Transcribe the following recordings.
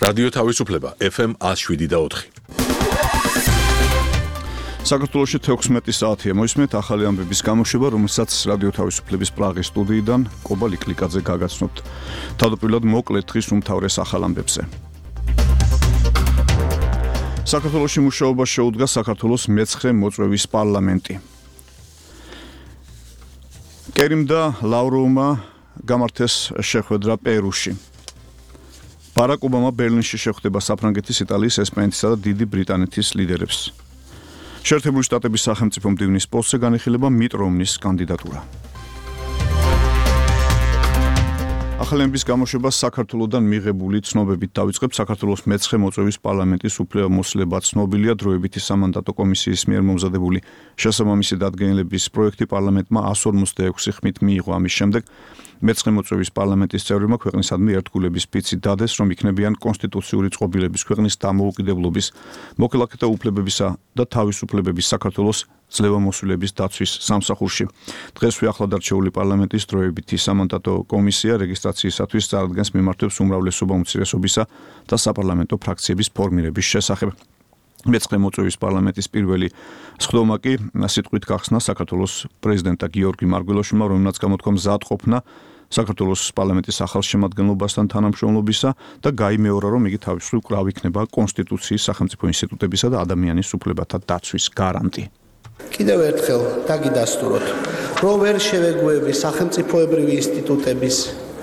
რადიო თავისუფლება FM 107.4. საქართველოში 16 საათია მოისმენთ ახალი ამბების გამოშვება, რომელსაც რადიო თავისუფლების პრაღის სტუდიიდან კობა ლიკლიკაძე გაგაცნობთ. თავდაპირველად მოკლედ დღის უმთავრეს ახალ ამბებზე. საქართველოში მუშაობას შეუდგა საქართველოს მე-9 მოწვევის პარლამენტი. კერიმ და ლავროვმა გამართეს შეხვედრა პერუში. ბარაკ ობამა ბერლინში შეხვდება საფრანგეთის, იტალიის, ესპანეთისა და დიდი ბრიტანეთის ლიდერებს. შეერთებული შტატების სახელმწიფო მდივნის პოსტზე განიხილება მიტ რომნის კანდიდატურა. ახალი ამბების გამოშვება საქართველოსდან მიღებული ცნობებით დავიწყებ. საქართველოს მე-9 მოწვევის პარლამენტის უფლებამოსილება ცნობილია. დროებითი სამანდატო კომისიის მიერ მომზადებული შესაბამისი დადგენილების პროექტი პარლამენტმა 156 ხმით მიიღო. ამის შემდეგ მე-9 მოწვევის პარლამენტის წევრებმა ქვეყნისადმი ერთგულების ფიცი დადეს, რომ იქნებიან კონსტიტუციური წყობილების, ქვეყნის დამოუკიდებლობის, მოქალაქეთა უფლებებისა და თავისუფლებების საქართველოს ძლევამოსილების დაცვის სამსახურში. დღესვე ახლად არჩეული პარლამენტის დროებითი სამანდატო კომისია რეგისტრაციისათვის წარადგენს მიმართვებს უმრავლესობა უმცირესობისა და საპარლამენტო ფრაქციების ფორმირების შესახებ. მე-9 მოწვევის პარლამენტის პირველი სხდომა კი სიტყვით გახსნა საქართველოს პრეზიდენტა გიორგი მარგველოშვილმა, რომელმაც გამოთქვა მზად ყოფნა საქართველოს პარლამენტის ახალ შემადგენლობასთან თანამშრომლობისა და გაიმეორა, რომ იგი თავისუფლ კვლავ იქნება კონსტიტუციის, სახელმწიფო ინსტიტუტებისა და ადამიანის უფლებათა დაცვის გარანტი. კიდევ ერთხელ დაგიდასტუროთ, რომ ვერ შევეგუები სახელმწიფოებრივი ინსტიტუტების,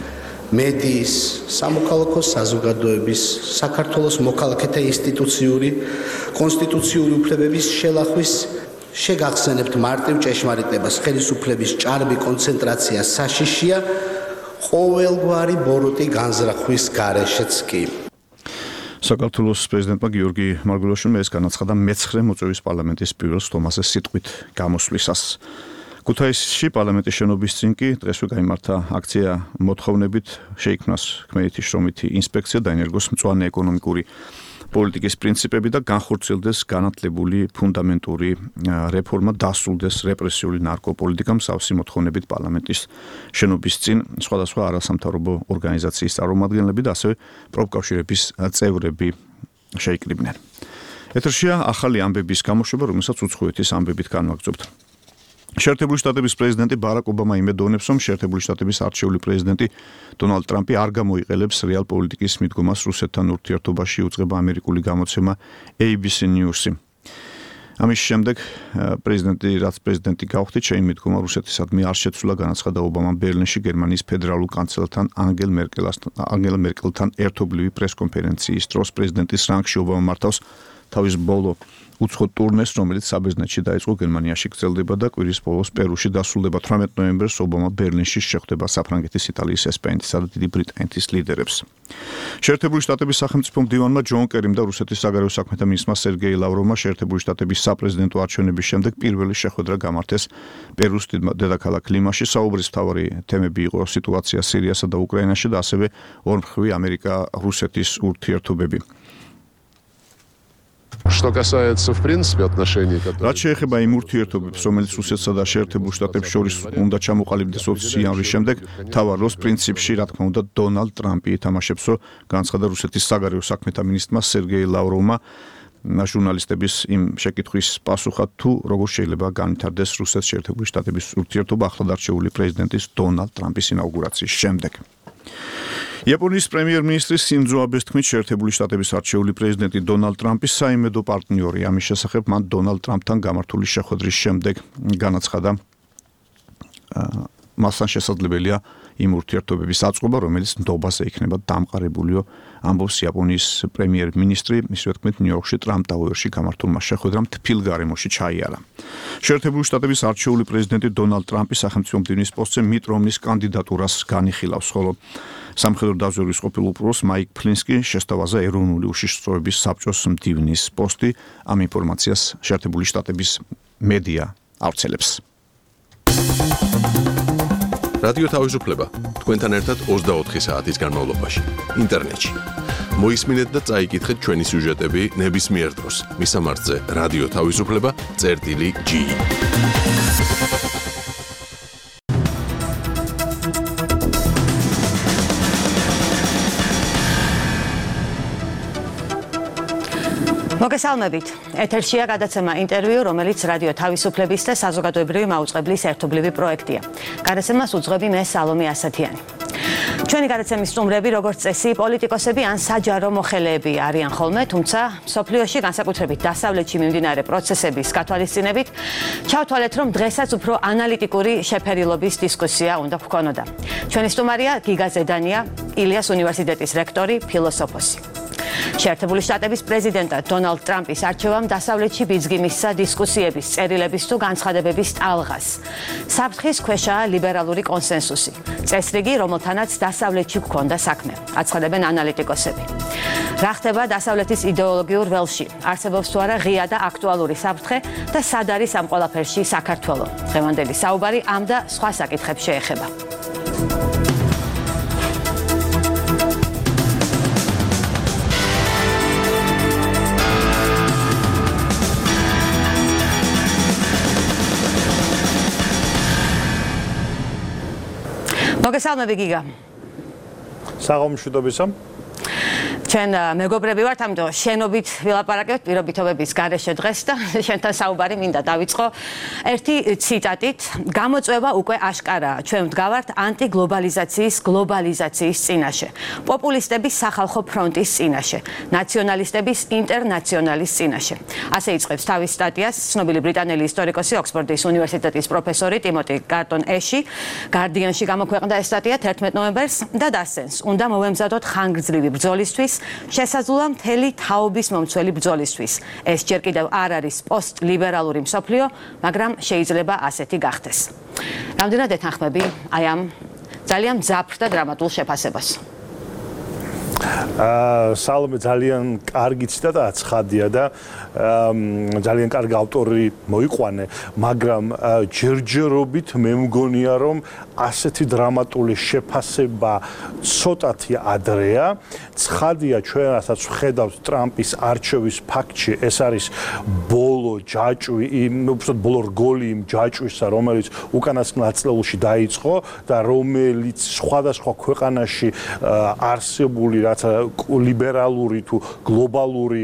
მედიის, სამოქალაქო საზოგადოების, საქართველოს მოქალაქეთა ინსტიტუციური, კონსტიტუციური უფლებების შელახვის შეგახსენებთ მარტივ ჭეშმარიტებას, ხელისუფლების ჭარბი კონცენტრაცია საშიშია ყოველგვარი ბოროტი განზრახვის გარეშეც კი. საქართველოს პრეზიდენტმა გიორგი მარგველოშვილმა ეს განაცხადა მე-9 მოწვევის პარლამენტის პირველ სხდომაზე სიტყვით გამოსვლისას. ქუთაისში პარლამენტის შენობის წინ კი დღესვე გაიმართა აქცია მოთხოვნებით შეიქმნას ქმედითი შრომითი ინსპექცია დაენერგოს მწვანე ეკონომიკური პოლიტიკის პრინციპები და განხორციელდეს განათლებული ფუნდამენტური რეფორმა, დასრულდეს რეპრესიული ნარკოპოლიტიკა. მსავსი მოთხოვნებით პარლამენტის შენობის წინ სხვადასხვა არასამთავრობო ორგანიზაციის წარმომადგენლები და ასევე პროფკავშირების წევრები შეიკრიბნენ. ეთერშია ახალი ამბების გამოშვება, რომელსაც უცხოეთის ამბებით განვაგრძობთ. შეერთებული შტატების პრეზიდენტი ბარაკ ობამა იმედოვნებს, რომ შეერთებული შტატების არჩეული პრეზიდენტი დონალდ ტრამპი არ გამოიყენებს რეალ პოლიტიკის მიდგომას რუსეთთან ურთიერთობაში, უწყება ამერიკული გამოცემა ABC News-ი. ამის შემდეგ რაც პრეზიდენტი გავხდით, შეიმ მიდგომა რუსეთისადმი არ შეცვლა, განაცხადა ობამამ ბერლინში გერმანიის ფედერალურ კანცლერთან ანგელა მერკელთან ერთობლივი პრესკონფერენციის დროს. პრეზიდენტის რანგში ობამა მართავს თავის ბოლო უცხო ტურნეს, რომელიც საბერძნეთში დაიწყო, გერმანიაში გრძელდება და კვირის ბოლოს პერუში დასრულდება. 18 ნოემბერს ობამა ბერლინში შეხვდება საფრანგეთის, იტალიის, ესპანეთისა და დიდი ბრიტანეთის ლიდერებს. შეერთებული შტატების სახელმწიფო მდივანმა ჯონ კერიმ და რუსეთის საგარეო საქმეთა მინისტრმა სერგეი ლავროვმა შეერთებული შტატების საპრეზიდენტო არჩევნების შემდეგ პირველი შეხვედრა გამართეს პერუს დედაქალაქ ლიმაში. საუბრის მთავარი თემები იყო სიტუაცია სირიასა და უკრაინაში და ასევე ორმხრივი ამერიკა-რუსეთის ურთიერთობები. Что касается, в принципе, отношений, которые... რაც შეეხება იმ ურთიერთობებს, რომელიც რუსეთსა და შეერთებულ შტატებს შორის უნდა ჩამოყალიბდეს 20 იანვრის შემდეგ, თავარ როლს პრინციპში, რა თქმა უნდა, დონალდ ტრამპი ითამაშებს, რომ განაცხადა რუსეთის საგარეო საქმეთა მინისტრმა სერგეი ლავროვმა ჟურნალისტების იმ შეკითხვის პასუხად, თუ როგორ შეიძლება განვითარდეს რუსეთის შეერთებული შტატების ურთიერთობა ახლად არჩეული პრეზიდენტის დონალდ ტრამპის ინაუგურაციის შემდეგ. იაპონიის პრემიერ-მინისტრის სინძო აბეს თქმით, შეერთებული შტატების არჩეული პრეზიდენტი დონალდ ტრამპი საიმედო პარტნიორია. ამის შესახებ მან დონალდ ტრამპთან გამართული შეხვედრის შემდეგ განაცხადა, მასთან შესაძლებელია იმ ურთიერთობების აწყობა, რომელიც ნდობაზე იქნება დამყარებულიო, ამბობს იაპონიის პრემიერ-მინისტრი, ისევე თქმით, ნიუ-იორკში ტრამპ ტაუერში გამართულმა შეხვედრამ თბილ გარემოში ჩაიარა. შეერთებული შტატების არჩეული პრეზიდენტი დონალდ ტრამპი სახელმწიფო მდივნის პოსტზე მიტ რომნის კანდიდატურას განიხილავს, ხოლო სამხედრო დაზვერვის ყოფილ უფროს მაიკ ფლინსკი შესთავაზა ეროვნული უშიშროების საბჭოს მდივნის პოსტი. ამ ინფორმაციას შეერთებული შტატების მედია ავრცელებს. რადიო თავისუფლება თქვენთან ერთად 24 საათის განმავლობაში ინტერნეტში. მოისმინეთ და წაიკითხეთ ჩვენი სიუჟეტები ნებისმიერ დროს. მისამართზე რადიო თავისუფლება.gi მოგესალმებით. ეთერშია გადაცემა ინტერვიუ, რომელიც რადიო თავისუფლების და საზოგადოებრივი მაუწყებლის ერთობლივი პროექტია. გადაცემას უძღვები მე სალომე ასათიანი. ჩვენი გადაცემის სტუმრები, როგორც წესი, პოლიტიკოსები ან საჯარო მოხელეები არიან ხოლმე, თუმცა მსოფლიოში განსაკუთრებით დასავლეთში მიმდინარე პროცესების გათვალისწინებით ჩავთვალეთ, რომ დღესაც უფრო ანალიტიკური შეფერილობის დისკუსია უნდა გვქონოდა. ჩვენი სტუმარია გიგა ზედანია, ილიას უნივერსიტეტის რექტორი, ფილოსოფოსი. შეერთებული შტატების პრეზიდენტად დონალდ ტრამპის არჩევამ დასავლეთში ბიძგიმისსა დისკუსიების, წერილების თუ განცხადებების ტალღას. საფრთხის ქვეშაა ლიბერალური კონსენსუსი. წესრიგი, რომელთანაც დასავლეთში გვქონდა საქმე, აცხადებენ ანალიტიკოსები. რა ხდება დასავლეთის იდეოლოგიურ ველში? არსებობს თუ არა ღია და აქტუალური საფრთხე და სად არის ამ ყველაფერში საქართველო? დღევანდელი საუბარი ამ და სხვა საკითხებს შეეხება. მოგესალმები გიგა. საღამოშუდობისა. ჩვენ მეგობრები ვართ, ამიტომ შენობით ვილაპარაკებთ პირობითობების გარეშე დღეს და შენთან საუბარი მინდა დავიწყო ერთი ციტატით. გამოწვევა უკვე აშკარაა. ჩვენ ვდგავართ ანტიგლობალიზაციის გლობალიზაციის წინაშე, პოპულისტების სახალხო ფრონტის წინაშე, ნაციონალისტების ინტერნაციონალის წინაშე. ასე იწყებს თავის სტატიას ცნობილი ბრიტანელი ისტორიკოსი, ოქსფორდის უნივერსიტეტის პროფესორი ტიმოტი გარტონ ეში. გარდიანში გამოქვეყნდა ეს სტატია 11 ნოემბერს და დასცენს: უნდა მოვემზადოთ ხანგრძლივი ბრძოლისთვის, შესაძლოა მთელი თაობის მომცველი ბრძოლისთვის. ეს ჯერ კიდევ არ არის პოსტლიბერალური მსოფლიო, მაგრამ შეიძლება ასეთი გახდეს. რამდენად ეთანხმები აი ამ ძალიან მძაფრ და დრამატულ შეფასებას? სალომე ძალიან კარგი ციტატაა, ცხადია და ძალიან კარგი ავტორი მოიყვანე, მაგრამ ჯერჯერობით მე მგონია რომ ასეთი დრამატული შეფასება ცოტათი ადრეა. ცხადია, ჩვენ რასაც ვხედავთ ტრამპის არჩევის ფაქტში, ეს არის ბოლო ჯაჭვი, უბრალოდ ბოლო რგოლი იმ ჯაჭვისა, რომელიც უკანასკნელ ათწლეულში დაიწყო და რომელიც სხვადასხვა ქვეყანაში არსებული ლიბერალური თუ გლობალური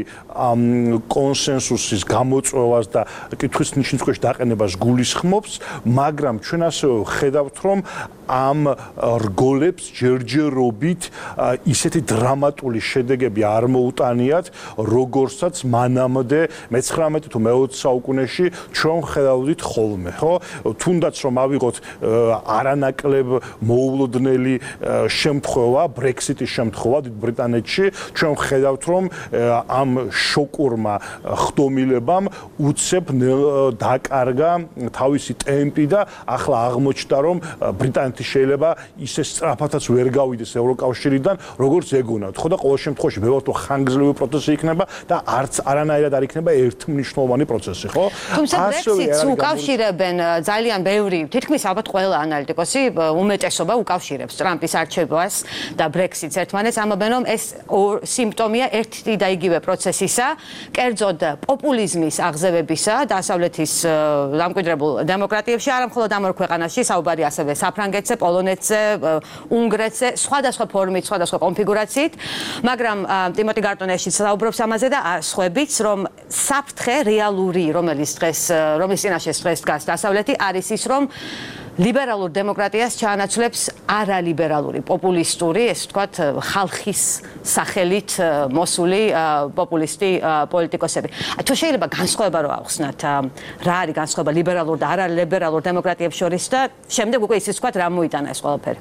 კონსენსუსის გამოწვევას და კითხვის ნიშნის ქვეშ დაყენებას გულისხმობს, მაგრამ ჩვენ ასევე ვხედავთ, რომ ამ რგოლებს ჯერჯერობით ისეთი დრამატული შედეგები არ მოუტანიათ, როგორცაც მანამდე მე-19 თუ მე-20 საუკუნეში ჩვენ ხედავდით ხოლმე, ხო? თუნდაც რომ ავიღოთ არანაკლებ მოულოდნელი შემთხვევა, ბრექსიტის შემთხვევა დიდ ბრიტანეთში, ჩვენ ხედავთ, რომ ამ შოკურმა ხდომილებამ უცებ დაკარგა თავისი ტემპი და ახლა აღმოჩნდა, რომ ბრიტანეთი შეიძლება ისე სწრაფადაც ვერ გავიდეს ევროკავშირიდან, როგორც ეგონათ. ხო და ყოველ შემთხვევაში მე ვთქვი, ხანგრძლივი პროცესი იქნება და არც არანაირად არ იქნება ერთმნიშვნელოვანი პროცესი, ხო? თუმცა ბრექსიტს უკავშირებენ ძალიან ბევრი, თითქმის ალბათ ყველა ანალიტიკოსი, უმეტესობა უკავშირებს ტრამპის არჩევას და ბრექსიტს ერთმანეთს, ამბობენ, რომ ეს სიმპტომია ერთი და იგივე პროცესისა, კერძოდ პოპულიზმის აღზევებისა დასავლეთის დამკვიდრებულ დემოკრატიებში, არა მხოლოდ ამ ორ ქვეყანაში, საუბარი ასევე საფრანგეთზე, პოლონეთზე, უნგრეთზე, სხვადასხვა ფორმით, სხვადასხვა კონფიგურაციით, მაგრამ ტიმოტი გარტონ ეშიც საუბრობს ამაზე და სხვაებიც, რომ საფრთხე რეალური, რომლის წინაშე დღეს დგას დასავლეთი, არის ის, რომ ლიბერალურ დემოკრატიას ჩაანაცვლებს არალიბერალური, პოპულისტური, ეს ვთქვათ, ხალხის სახელით მოსული პოპულისტი პოლიტიკოსები. თუ შეიძლება განსხვავება რო ავხსნათ, რა არის განსხვავება ლიბერალურ და არალიბერალურ დემოკრატიებს შორის და შემდეგ უკვე ისიც ვთქვათ, რა მოიტანა ეს ყველაფერი?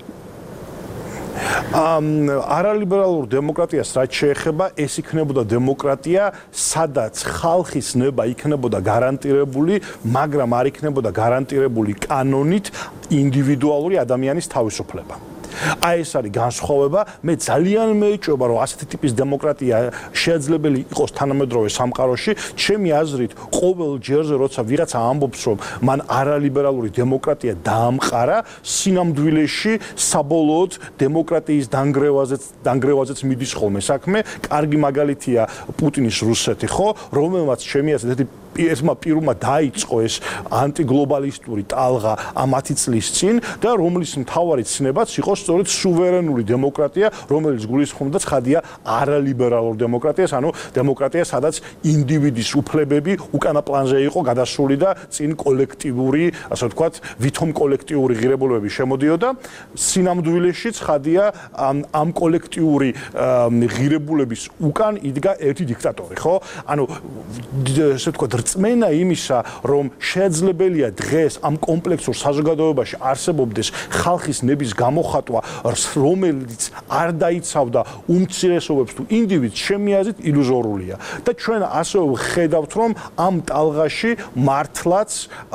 არალიბერალურ დემოკრატიას რაც შეეხება, ეს იქნებოდა დემოკრატია, სადაც ხალხის ნება იქნებოდა გარანტირებული, მაგრამ არ იქნებოდა გარანტირებული კანონით ინდივიდუალური ადამიანის თავისუფლება. აი ეს არის განსხვავება. მე ძალიან მეეჭვება, რომ ასეთი ტიპის დემოკრატია შეეძლებელი იყოს თანამედროვე სამყაროში. ჩემი აზრით, ყოველ ჯერზე, როცა ვიღაცა ამბობს, რომ მან არალიბერალური დემოკრატია დაამყარა, სინამდვილეში საბოლოოდ დემოკრატიის დანგრევაზეც მიდის ხოლმე საქმე. კარგი მაგალითია პუტინის რუსეთი, ხო, რომელმაც ჩემი აზრით ერთმა პირმა დაიწყო ეს ანტიგლობალისტური ტალღა ამ 10 წლის წინ და რომლის მთავარი ცნებაც იყო სწორედ სუვერენული დემოკრატია, რომელიც გულისხმობდა ცხადია არალიბერალურ დემოკრატიას, ანუ დემოკრატია, სადაც ინდივიდის უფლებები უკანა პლანზე იყო გადასული და წინ კოლექტიური, ასე ვთქვათ, ვითომ კოლექტიური ღირებულებები შემოდიოდა. სინამდვილეში ცხადია ამ კოლექტიური ღირებულების უკან იდგა ერთი დიქტატორი, ხო? ანუ ესე ვთქვათ, რწმენა იმისა, რომ შეძლებელია დღეს ამ კომპლექსურ საზოგადოებაში არსებობდეს ხალხის ნების გამოხატვა, რომელიც არ დაიცავდა უმცირესობებს თუ ინდივიდს, ჩემი აზრით ილუზორულია. და ჩვენ ასე ვხედავთ, რომ ამ ტალღაში მართლაც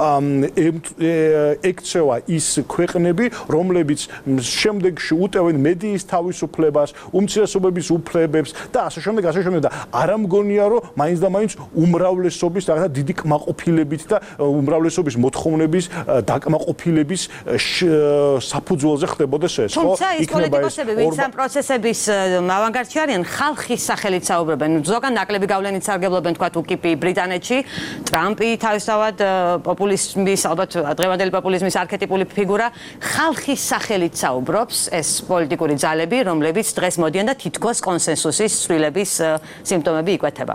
ექცევა ის ქვეყნები, რომლებიც შემდეგში უტევენ მედიის თავისუფლებას, უმცირესობების უფლებებს და ასე შემდეგ და არ ამგონია, რომ მაინც და მაინც უმრავლესობის რაღაცა დიდი კმაყოფილებით და უმრავლესობის მოთხოვნების დაკმაყოფილების საფუძველზე ხდებოდეს ეს, ხო? თუმცა ის პოლიტიკოსები, ვინც ამ პროცესების ავანგარდში არიან, ხალხის სახელით საუბრობენ. ზოგან ნაკლები გავლენით სარგებლობენ, თქვათ, უკიპი ბრიტანეთში, ტრამპი თავისთავად პოპულიზმის, ალბათ დღევანდელი პოპულიზმის არქეტიპული ფიგურა, ხალხის სახელით საუბრობს ეს პოლიტიკური ძალები, რომლებიც დღეს მოდიან და თითქოს კონსენსუსის ცვლილების სიმპტომები იკვეთება.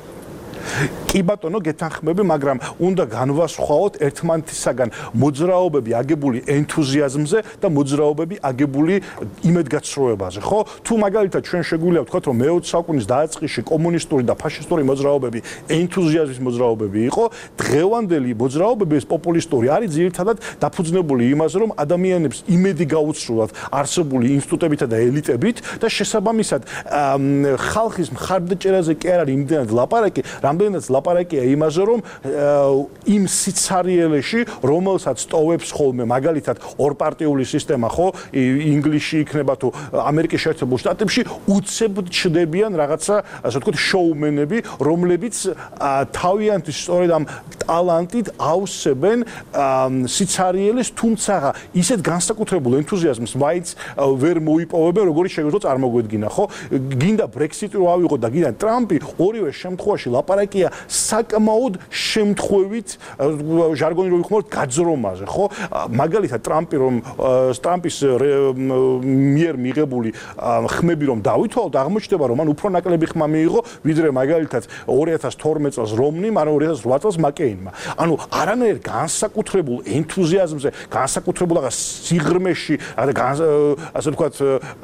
კი ბატონო, გეთანხმები, მაგრამ უნდა განვასხვაოთ ერთმანეთისაგან მოძრაობები აგებული ენთუზიაზმზე და მოძრაობები აგებული იმედგაცრუებაზე, ხო? თუ მაგალითად ჩვენ შეგვიძლია ვთქვათ, რომ მე-20 საუკუნის დაწყისში კომუნისტური და ფაშისტური მოძრაობები ენთუზიაზმის მოძრაობები იყო, დღევანდელი მოძრაობები ეს პოპულისტური არის ძირითადად დაფუძნებული იმაზე, რომ ადამიანებს იმედი გაუცრუათ არსებული ინსტიტუტებითა და ელიტებით და შესაბამისად ხალხის მხარდაჭერაზე კი არ არის იმდენად ლაპარაკი, რამდენადაც ლაპარაკია იმაზე, რომ იმ სიცარიელეში, რომელსაც ტოვებს ხოლმე მაგალითად ორპარტიული სისტემა, ხო, ინგლისში იქნება თუ ამერიკის შეერთებულ შტატებში, უცებ ჩდებიან რაღაცა, ასე ვთქვათ, შოუმენები, რომლებიც თავიანთი სწორედ ამ ტალანტით ავსებენ სიცარიელეს, თუმცა ისეთ განსაკუთრებულ ენთუზიაზმს მაინც ვერ მოიპოვებენ, როგორც შეგვიძლია წარმოგვედგინა, ხო? გინდა ბრექსიტი რო ავიღოთ და გინდა ტრამპი, ორივე შემთხვევაში ლაპარაკია საკმაოდ შემთხვევით ჟარგონი რო ვიხმაროთ გაძრომაზე, ხო? მაგალითად ტრამპის მიერ მიღებული ხმები რომ დავითვალოთ, აღმოჩნდება რომ მან უფრო ნაკლები ხმა მიიღო, ვიდრე მაგალითად 2012 წელს რომნიმ, არა 2008 წელს მაკეინმა. ანუ არანაირ განსაკუთრებულ ენთუზიაზმზე, განსაკუთრებულ სიღრმეში, ასე ვთქვათ,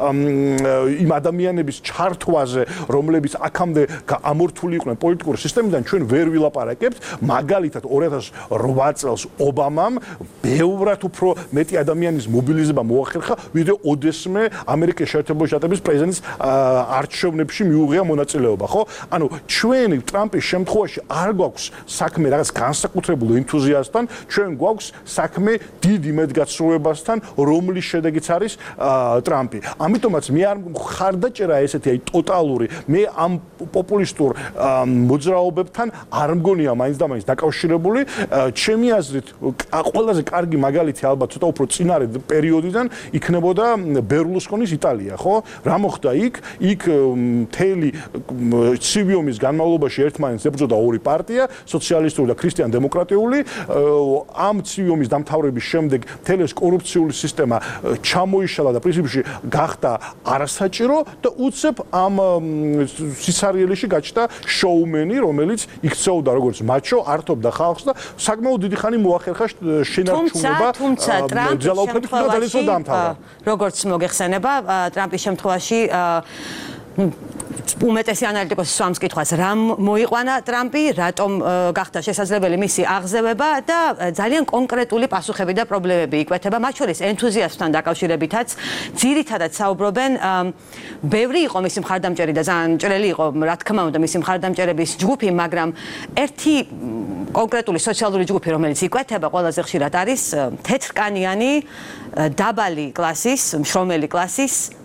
იმ ადამიანების ჩართვაზე, რომლებიც აქამდე ამორთული იყვნენ პოლიტიკური სისტემიდან, ჩვენ ვერ ვილაპარაკებთ. მაგალითად 2008 წელს ობამამ ბევრად უფრო მეტი ადამიანის მობილიზება მოახერხა, ვიდრე ოდესმე ამერიკის შეერთებული შტატების პრეზიდენტის არჩევნებში მიუღია მონაწილეობა, ხო? ანუ ჩვენ ტრამპის შემთხვევაში არ გვაქვს საქმე რაღაც განსაკუთრებულ ენთუზიაზმთან, ჩვენ გვაქვს საქმე დიდ იმედგაცრუებასთან, რომლის შედეგიც არის ტრამპი. ამიტომაც მე არ მხარდაჭერა ესეთი აი ტოტალური, მე ამ პოპულისტურ მოძრაობებთან არ მგონია მაინც და მაინც დაკავშირებული. ჩემი აზრით, ყველაზე კარგი მაგალითი ალბათ ცოტა უფრო წინარე პერიოდიდან იქნებოდა ბერლუსკონის იტალია, ხო? რა მოხდა იქ? იქ მთელი ცივი ომის განმავლობაში ერთმანეთს ებრძოდა ორი პარტია, სოციალისტური და ქრისტიან-დემოკრატიული. ამ ცივი ომის დამთავრების შემდეგ მთელი ეს კორუფციული სისტემა ჩამოიშალა და პრინციპში გახდა არასაჭირო და უცებ ამ სიცარიელეში გაჩნდა შოუმენი, რომელიც იქცეოდა როგორც მაჩო, ართობდა ხალხს და საკმაოდ დიდი ხანი მოახერხა შენარჩუნება. თუმცა ტრამპის შემთხვევაში, როგორც მოგეხსენება, ტრამპის შემთხვევაში უმეტესი ანალიტიკოსი სვამს კითხვას, რა მოიყვანა ტრამპი, რატომ გახდა შესაძლებელი მისი აღზევება და ძალიან კონკრეტული პასუხები და პრობლემები იკვეთება, მათ შორის ენთუზიაზმთან დაკავშირებითაც. ძირითადად საუბრობენ, ბევრი იყო მისი მხარდამჭერი და ძალიან ჭრელი იყო, რა თქმა უნდა, მისი მხარდამჭერების ჯგუფი, მაგრამ ერთი კონკრეტული სოციალური ჯგუფი, რომელიც იკვეთება ყველაზე ხშირად არის თეთრკანიანი, დაბალი კლასის, მშრომელი კლასის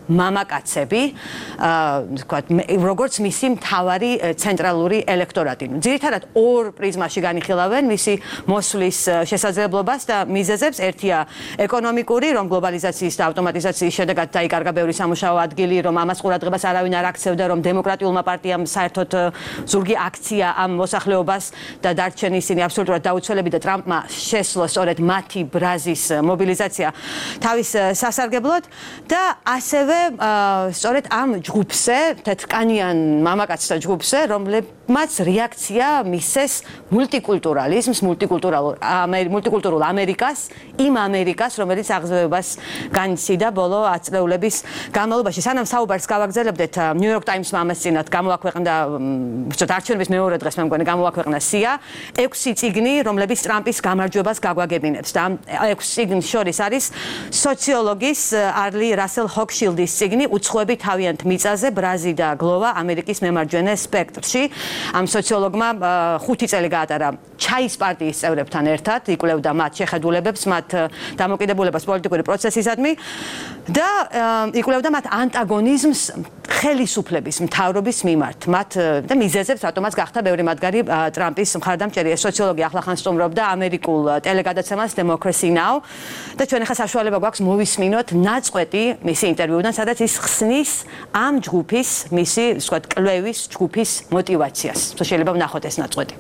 მამაკაცები, ვთქვათ, როგორც მისი მთავარი ცენტრალური ელექტორატი. ძირითადად ორ პრიზმაში განიხილავენ მისი მოსვლის შესაძლებლობას და მიზეზებს. ერთია ეკონომიკური, რომ გლობალიზაციის და ავტომატიზაციის შედეგად დაიკარგა ბევრი სამუშაო ადგილი, რომ ამას ყურადღებას არავინ არ აქცევდა, რომ დემოკრატიულმა პარტიამ საერთოდ ზურგი აქცია ამ მოსახლეობას და დარჩენ ისინი აბსოლუტურად დაუცველები და ტრამპმა შესძლო სწორედ მათი ბრაზის მობილიზაცია თავის სასარგებლოდ და ასევე სწორედ ამ ჯგუფზე, თეთრკანიან მამაკაცთა ჯგუფზე, რომლებმაც რეაქცია მისცეს მულტიკულტურალიზმს, მულტიკულტურულ ამერიკას, იმ ამერიკას, რომელიც აღზევებას განიცდიდა ბოლო 10 წლეულების განმავლობაში. სანამ საუბარს გავაგრძელებდეთ, New York Times-მა ამას წინათ გამოაქვეყნდა, არჩევნების მეორე დღეს მე მგონი გამოაქვეყნა სია, 6 წიგნი, რომლებიც ტრამპის გამარჯვებას გაგვაგებინებს და ამ 6 წიგნის შორის არის სოციოლოგის არლი რასელ ჰოქშილდის წიგნი უცხოები თავიანთ მიწაზე ბრაზი და გლოვა ამერიკის მემარჯვენე სპექტრში. ამ სოციოლოგმა 5 წელი გაატარა ჩაის პარტიის წევრებთან ერთად, იკვლევდა მათ შეხედულებებს, მათ დამოკიდებულებას პოლიტიკური პროცესისადმი და იკვლევდა მათ ანტაგონიზმს ხელისუფლების მთავრობის მიმართ. მათ და მიზეზებს, რატომაც გახდა ბევრი მათგანი ტრამპის მხარდამჭერი. ეს სოციოლოგი ახლახან სტუმრობდა ამერიკულ ტელეგადაცემას Democracy Now და ჩვენ ახლა საშუალება გვაქვს მოვისმინოთ ნაწყვეტი მისი ინტერვიუდან, სადაც ის ხსნის ამ ჯგუფის, მისი, ვთქვათ, კვლევის ჯგუფის мотиваციას. შეიძლება ვნახოთ ეს ნაწყვეტი.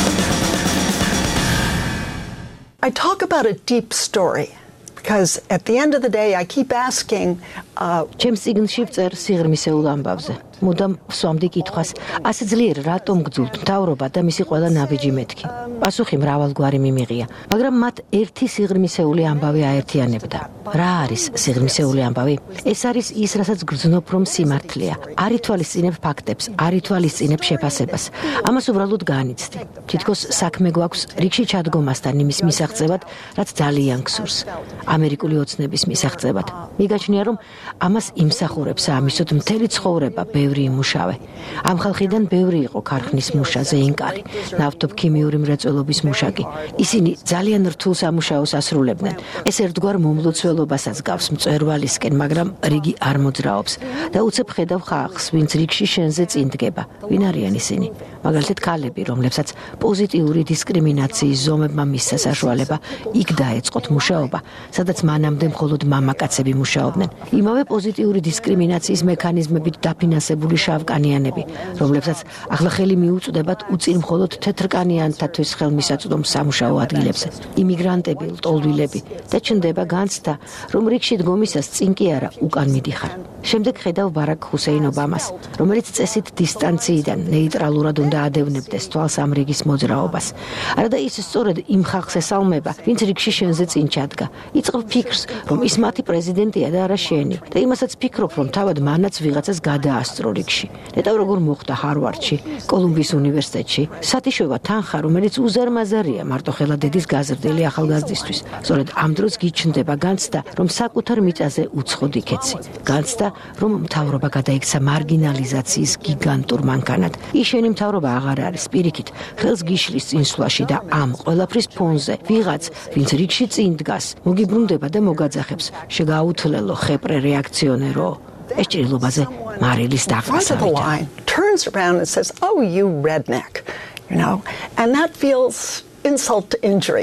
I talk about a deep story because at the end of the day I keep asking ჩემს წიგნში ვწერ სიღრმისეულ ამბავზე. მუდამ ვსვამდი კითხვას, ასე ძლიერ რატომ გძულთ მთავრობა და მისი ყველა ნაბიჯი მეთქი. პასუხი მრავალგვარი მიმიღია, მაგრამ მათ ერთი სიღრმისეული ამბავი აერთიანებდა. რა არის სიღრმისეული ამბავი? ეს არის ის, რასაც გრძნობ, რომ სიმართლეა. არ ითვალისწინებ ფაქტებს, არ ითვალისწინებ შეფასებას. ამას უბრალოდ განიცდი. თითქოს საქმე გვაქვს რიგში ჩადგომასთან იმის მისაღწევად, რაც ძალიან გსურს. ამერიკული ოცნების მისაღწევად. მიგაჩნია, რომ ამას იმსახურებს ამისოთ მთელი ცხოვრება ბევრი იმუშავე. ამ ხალხიდან ბევრი იყო ქარხნის მუშა, ზეინკარი, ნავთობქიმიური მრეწველობის მუშაკი. ისინი ძალიან რთულ სამუშაოს ასრულებდნენ. ეს ერთგვარ მომლოცველობასაც გავს მწვერვალისკენ, მაგრამ რიგი არ მოძრაობს და უცებ ხედავ ხალხს, ვინც რიგში შენზე წინ დგება. ვინ არიან ისინი? მაგალითად ქალები, რომლებსაც პოზიტიური დისკრიმინაციის ზომებმა მისცა საშუალება იქ დაეწყოთ მუშაობა, სადაც მანამდე მხოლოდ მამაკაცები მუშაობდნენ. იმავე პოზიტიური დისკრიმინაციის მექანიზმებით დაფინანსებული შავკანიანები, რომლებსაც ახლა ხელი მიუწვდებათ უწინ მხოლოდ თეთრკანიანთათვის ხელმისაწვდომ სამუშაო ადგილებზე. იმიგრანტები, ლტოლვილები და ჩნდება განცდა, რომ რიგში დგომისას წინ კი არა, უკან მიდიხარ. შემდეგ ხედავ ბარაკ ჰუსეინ ობამას, რომელიც წესით დისტანციიდან ნეიტრალურად უნდა ადევნებდეს თვალს ამ რიგის მოძრაობას. არადა ის სწორედ იმ ხალხს ესალმება, ვინც რიგში შენზე წინ ჩადგა. იწყებ ფიქრს, რომ ის მათი პრეზიდენტია და არა შენი. და იმასაც ფიქრობ, რომ თავად მანაც ვიღაცას გადაასწრო რიგში. ნეტავ როგორ მოხდა ჰარვარდში, კოლუმბიის უნივერსიტეტში, სათიშოვა თანხა, რომელიც უზარმაზარია მარტოხელა დედის გაზრდილი ახალგაზრდისთვის. სწორედ ამ დროს გიჩნდება განცდა, რომ საკუთარ მიწაზე უცხოდ იქეცი. განცდა, რომ მთავრობა გადაიქცა მარგინალიზაციის გიგანტურ მანქანად. ის შენი მთავრობა აღარ არის, პირიქით, ხელს გიშლის წინსვლაში და ამ ყველაფრის ფონზე ვიღაც, ვინც რიგში წინ დგას, მოგიბრუნდება და მოგაძახებს. შეგაუთლელო ხეპრე რეაქციონერო. ეს ჭრილობაზე მარილის დაღმასავით. turns around and says, "Oh, you redneck." You know, and that feels insult to injury.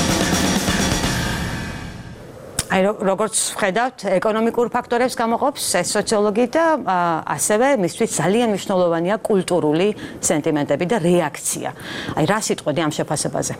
აი როგორც ხედავთ, ეკონომიკურ ფაქტორებს გამოყოფს ეს სოციოლოგი და ასევე მისთვის ძალიან მნიშვნელოვანია კულტურული სენტიმენტები და რეაქცია. აი რა სიტყვები ამ შეფასებაზე?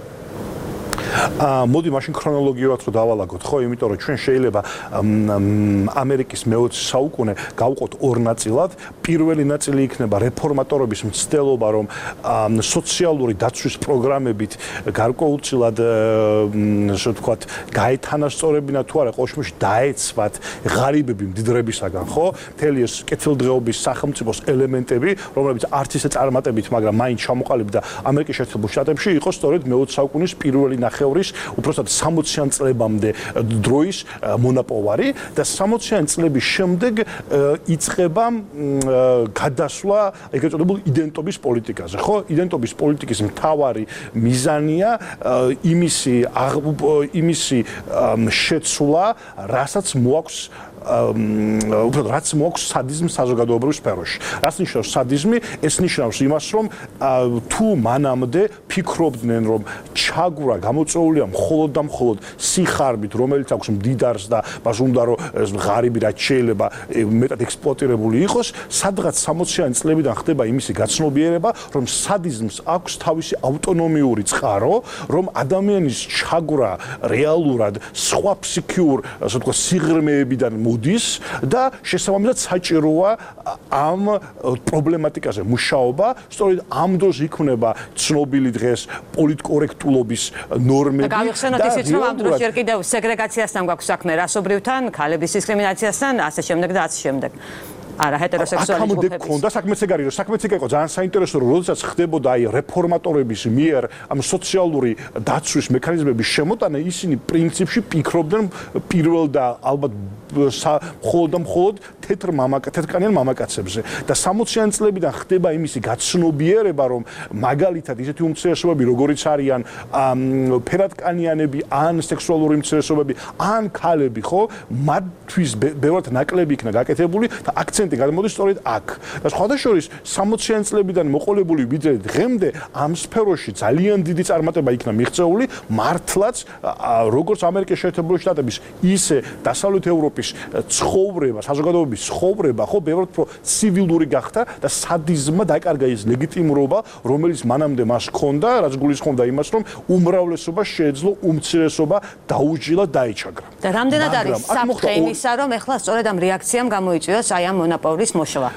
მოდი მაშინ ქრონოლოგიურად რო დავალაგოთ, ხო, იმიტომ რომ ჩვენ შეიძლება ამერიკის მე-20 საუკუნე გავყოთ ორ ნაწილად. პირველი ნაწილი იქნება რეფორმატორების მცდელობა, რომ სოციალური დაცვის პროგრამებით გარკვეულწილად, ასე ვთქვათ, გაეთანასწორებინა თუ არა, ყოველ შემთხვევაში დაეცვათ ღარიბები მდიდრებისაგან, ხო? მთელი ეს კეთილდღეობის სახელმწიფოს ელემენტები, რომლებიც არც ისე წარმატებით, მაგრამ მაინც ჩამოყალიბდა ამერიკის შეერთებულ შტატებში, იყო სწორედ მე-20 საუკუნის პირველი ნახევრის, უпростоად 60-იან წლებამდე დროის მონაპოვარი და 60-იან წლების შემდეგ იწყება გადასვლა ეგრეთ წოდებულ იდენტობის პოლიტიკაზე, ხო? იდენტობის პოლიტიკის მთავარი მიზანია იმისი შეცვლა, რასაც მოაქვს უბრალოდ რაც მოაქვს სადიზმს საზოგადოებრივ სფეროში. რაც ნიშნავს სადიზმი? ეს ნიშნავს იმას, რომ თუ მანამდე ფიქრობდნენ, რომ ჩაგვრა გამოწვეულია მხოლოდ და მხოლოდ სიხარბით, რომელიც აქვს მდიდარს და მას უნდა რომ ღარიბი რაც შეიძლება მეტად ექსპლუატირებული იყოს, სადღაც 60-იანი წლებიდან ხდება იმისი გაცნობიერება, რომ სადიზმს აქვს თავისი ავტონომიური წყარო, რომ ადამიანის ჩაგვრა რეალურად სხვა ფსიქიურ, ასე ვთქვათ, სიღრმეებიდან მოდის და შესაბამისად საჭიროა ამ პრობლემატიკაზე მუშაობა, სწორედ ამ დროს იქმნება ცნობილი დღეს პოლიტკორექტულობის ნორმები. გავიხსენოთ ისიც, რომ ამ დროს ჯერ კიდევ სეგრეგაციასთან გვაქვს საქმე რასობრივთან, ქალების დისკრიმინაციასთან, ასე შემდეგ და ასე შემდეგ. არა ჰეტეროსექსუალი ჯგუფების. აქამდე ქონდა საქმეც ეგ არის, რომ საქმეც ეგ იყო ძალიან საინტერესო, რომ როდესაც ხდებოდა აი რეფორმატორების მიერ ამ სოციალური დაცვის მექანიზმების შემოტანა, ისინი პრინციპში ფიქრობდნენ პირველ და ალბათ მხოლოდ თეთრკანიან მამაკაცებზე და 60-იან წლებიდან ხდება იმისი გაცნობიერება, რომ მაგალითად ისეთი უმცირესობები, როგორიც არიან ფერადკანიანები, ან სექსუალური უმცირესობები, ან ქალები, ხო, მათთვის ბევრად ნაკლები იქნა გაკეთებული და აქცენტი გადმოდის სწორედ აქ. და სხვადასხვა 60-იან წლებიდან მოყოლებული ვიდრე დღემდე ამ სფეროში ძალიან დიდი წარმატება იქნა მიღწეული, მართლაც როგორც ამერიკის შეერთებული შტატების, ისე დასავლეთ ევროპის ცხოვრება, საზოგადოების ცხოვრება, ხო, ბევრად უფრო ცივილური გახდა და სადიზმმა დაკარგა ის ლეგიტიმურობა, რომელიც მანამდე მას ჰქონდა, რაც გულისხმობდა იმას, რომ უმრავლესობა შეეძლო უმცირესობა დაუჯილად დაეჩაგრა. და რამდენად არის საფრთხე იმისა, რომ ეხლა სწორედ ამ რეაქციამ გამოიწვიოს აი ამ მონოპოლის მოშვა?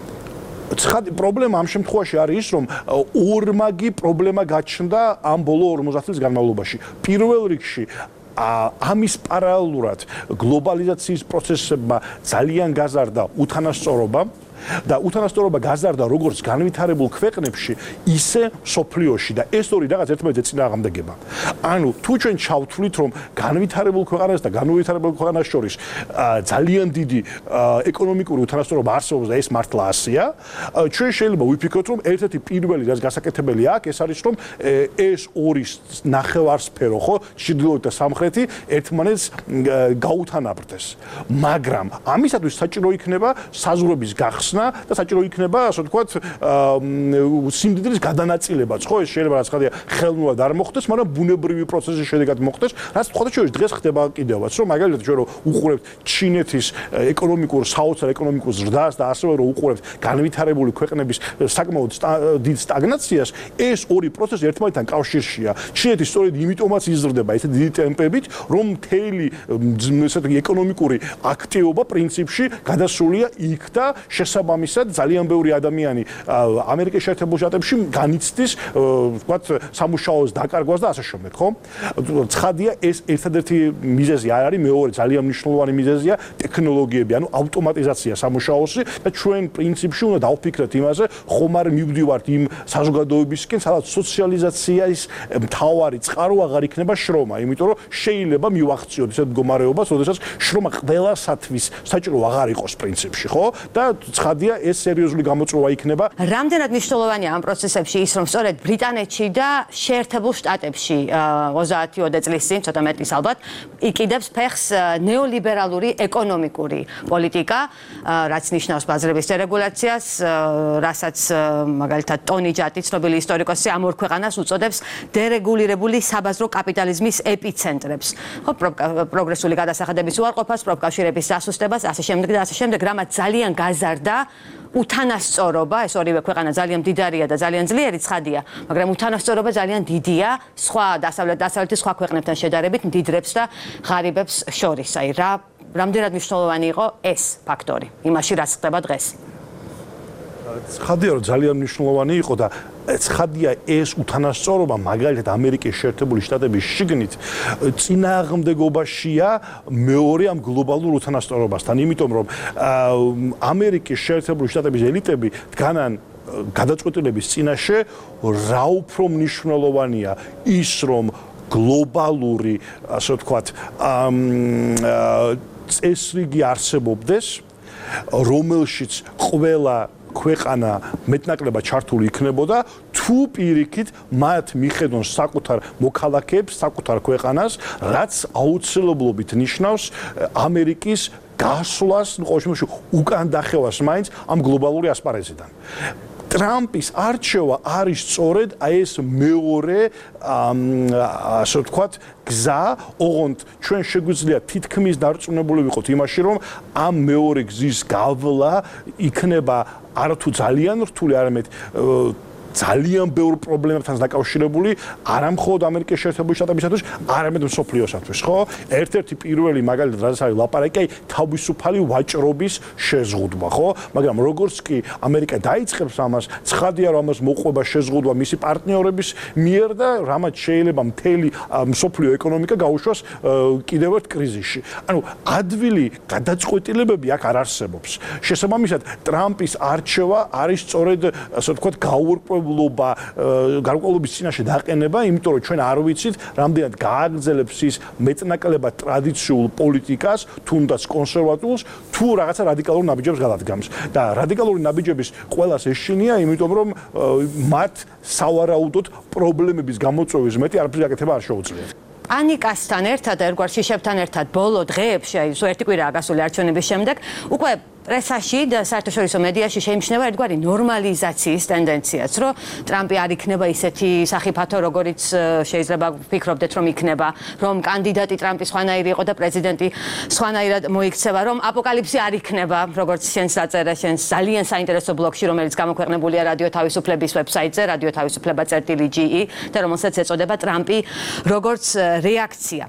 ცხადი პრობლემა ამ შემთხვევაში არის ის, რომ ორმაგი პრობლემა გაჩნდა ამ ბოლო 50 წლის განმავლობაში. პირველ რიგში ამის პარალელურად გლობალიზაციის პროცესებმა ძალიან გაზარდა უთანასწორობა და უთანასწორობა გაზარდა როგორც განვითარებულ ქვეყნებში, ისე სოფლიოში და ეს ორი რაღაც ერთმანეთზე წინააღმდეგება. ანუ თუ ჩვენ ჩავთვლით, რომ განვითარებულ ქვეყანას და განვითარებულ ქვეყანას შორის ძალიან დიდი ეკონომიკური უთანასწორობა არსებობს და ეს მართლა ასეა, ჩვენ შეიძლება ვიფიქროთ, რომ ერთ-ერთი პირველი რაც გასაკეთებელი აქვს, ეს არის, რომ ეს ორი ნახევარსფერო, ხო, ჩრდილოეთი და სამხრეთი ერთმანეთს გაუთანაბრდეს. მაგრამ ამისათვის საჭირო იქნება საზღვრების გახსნა და საჭირო იქნება, ასე ვთქვათ, სიმდიდრის გადანაწილებაც, ხო, ეს შეიძლება რაც ხადია ხელნურად არ მოხდეს, მაგრამ ბუნებრივი პროცესის შედეგად მოხდეს, რაც სხვადასხვა დღეს ხდება კიდევაც, რომ მაგალითად ჩვენ რო უყურებთ ჩინეთის ეკონომიკურ, საოცარ ეკონომიკურ ზრდას და ასევე რო უყურებთ განვითარებული ქვეყნების საკმაოდ დიდ სტაგნაციას, ეს ორი პროცესი ერთმანეთთან კავშირშია. ჩინეთი სწორედ იმიტომაც იზრდება ესეთ დიდი ტემპებით, რომ მთელი ესეთი ეკონომიკური აქტივობა პრინციპში გადასულია იქ და შესაბამისად ძალიან ბევრი ადამიანი ამერიკის შეერთებულ შტატებში განიცდის, ვთქვათ, სამუშაოს დაკარგვას და ასე შემდეგ, ხო? ცხადია, ეს ერთადერთი მიზეზი არ არის, მეორე ძალიან მნიშვნელოვანი მიზეზია ტექნოლოგიები, ანუ ავტომატიზაცია სამუშაოსი და ჩვენ პრინციპში უნდა დავფიქრეთ იმაზე, ხომ არ მივდივართ იმ საზოგადოებისკენ, სადაც სოციალიზაციის მთავარი წყარო აღარ იქნება შრომა, იმიტომ რომ შეიძლება მივახციოთ ესეთ მდგომარეობას, როდესაც შრომა ყველასათვის საჭირო აღარ იყოს პრინციპში, ხო? და ცხადია, ეს სერიოზული გამოწვევა იქნება. რამდენად მნიშვნელოვანია ამ პროცესებში ის, რომ სწორედ ბრიტანეთში და შეერთებულ შტატებში 30-ოდე წლის წინ, ცოტა მეტის ალბათ, იკიდებს ფეხს ნეოლიბერალური ეკონომიკური პოლიტიკა, რაც ნიშნავს ბაზრების დერეგულაციას, რასაც მაგალითად ტონი ჯატი, ცნობილი ისტორიკოსი, ამ ორ ქვეყანას უწოდებს დერეგულირებული საბაზრო კაპიტალიზმის ეპიცენტრებს. ხო, პროგრესული გადასახადების უარყოფას, პროფკავშირების დასუსტებას, ასე შემდეგ და ასე შემდეგ, რამაც ძალიან გაზარდა უთანასწორობა, ეს ორივე ქვეყანა ძალიან მდიდარია და ძალიან ძლიერი ცხადია, მაგრამ უთანასწორობა ძალიან დიდია სხვა დასავლეთის სხვა ქვეყნებთან შედარებით მდიდრებს და ღარიბებს შორის. აი რამდენად მნიშვნელოვანი იყო ეს ფაქტორი იმაში, რაც ხდება დღეს. ცხადია, რომ ძალიან მნიშვნელოვანი იყო და ცხადია, ეს უთანასწორობა მაგალითად ამერიკის შეერთებული შტატების შიგნით წინააღმდეგობაშია მეორე ამ გლობალურ უთანასწორობასთან, იმიტომ რომ ამერიკის შეერთებული შტატების ელიტები დგანან გადაწყვეტილების წინაშე, რა უფრო მნიშვნელოვანია ის, რომ გლობალური, ასე ვთქვათ, წესრიგი არსებობდეს, რომელშიც ყველა ქვეყანა მეტნაკლებად ჩართული იქნებოდა, თუ თუ პირიქით მათ მიხედონ საკუთარ მოქალაქეებს, საკუთარ ქვეყანას, რაც აუცილებლობით ნიშნავს ამერიკის გასვლას, ყოველ შემთხვევაში უკან დახევას მაინც ამ გლობალური ასპარეზიდან. ტრამპის არჩევა არის სწორედ ეს მეორე ასე ვთქვათ გზა, ოღონდ ჩვენ შეგვიძლია თითქმის დარწმუნებული ვიყოთ იმაში, რომ ამ მეორე გზის გავლა იქნება არათუ ძალიან რთული, არამედ ძალიან ბევრ პრობლემებთან დაკავშირებული, არა მხოლოდ ამერიკის შეერთებული შტატებისათვის, არამედ მსოფლიოსათვის, ხო? ერთ-ერთი პირველი მაგალითად, რაც არის ლაპარაკი, თავისუფალი ვაჭრობის შეზღუდვა, ხო? მაგრამ როგორც კი ამერიკა დაიწყებს ამას, ცხადია, რომ ამას მოყვება შეზღუდვა მისი პარტნიორების მიერ და რამაც შეიძლება მთელი მსოფლიო ეკონომიკა გაუშვას კიდევ ერთ კრიზისში. ანუ ადვილი გადაწყვეტილებები აქ არ არსებობს. შესაბამისად, ტრამპის არჩევა არის სწორედ, ასე ვთქვათ, გარკვეულობის წინაშე დაყენება, იმიტომ რომ ჩვენ არ ვიცით, რამდენად გააგრძელებს ის მეტნაკლებად ტრადიციულ პოლიტიკას, თუნდაც კონსერვატულს, თუ რაღაცა რადიკალურ ნაბიჯებს გადადგამს. და რადიკალური ნაბიჯების ყველას ეშინია, იმიტომ რომ მათ სავარაუდოდ პრობლემების გამოწვევის მეტი არაფერი გაკეთება არ შეუძლიათ. ანიკასთან ერთად და ერთგვარ შიშებთან ერთად ბოლო დღეებში, ერთი კვირაა გასული არჩევნების შემდეგ, უკვე პრესაში და საერთაშორისო მედიაში შეიმჩნევა ერთგვარი ნორმალიზაციის ტენდენციაც, რომ ტრამპი არ იქნება ისეთი სახიფათო, როგორიც შეიძლება ვფიქრობდეთ, რომ იქნება, რომ კანდიდატი ტრამპი სხვანაირი იყო და პრეზიდენტი სხვანაირად მოიქცევა, რომ აპოკალიფსი არ იქნება, როგორც შენს დაწერა, შენს ძალიან საინტერესო ბლოგში, რომელიც გამოქვეყნებულია რადიო თავისუფლების ვებსაიტზე, რადიო თავისუფლება.ge და რომელსაც ეწოდება ტრამპი როგორც რეაქცია.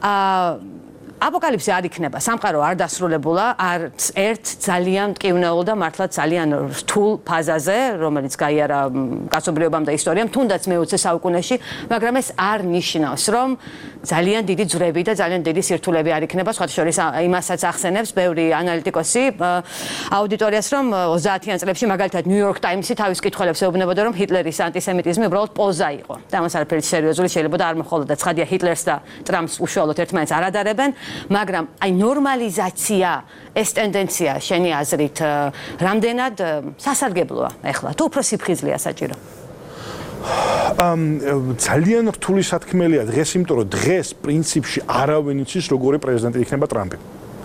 აპოკალიფსი არ იქნება, სამყარო არ დასრულებულა, არც ერთ ძალიან მტკივნეულ და მართლაც ძალიან რთულ ფაზაზე, რომელიც გაიარა კაცობრიობამ და ისტორიამ, თუნდაც მე-20 საუკუნეში, მაგრამ ეს არ ნიშნავს, რომ ძალიან დიდი ძვრები და ძალიან დიდი სირთულეები არ იქნება, სხვათა შორის იმასაც ახსენებს ბევრი ანალიტიკოსი აუდიტორიას, რომ 30-იან წლებში მაგალითად New York Times-ი თავის კითხვებს ეუბნებოდა, რომ ჰიტლერის ანტისემიტიზმი უბრალოდ პოზა იყო. და ამას არაფერი სერიოზული შეიძლება და არ მხოლოდ და ცხადია ჰიტლერს და ტრამპს უშუალოდ ერთმანეთს არ ადარებენ, მაგრამ აი ნორმალიზაცია ეს ტენდენცია შენი აზრით რამდენად სასარგებლოა ახლა თუ უფრო სიფხიზლეა საჭირო? ძალიან რთული სათქმელია დღეს, იმიტომ რომ დღეს პრინციპში არავინ იცის როგორი პრეზიდენტი იქნება ტრამპი.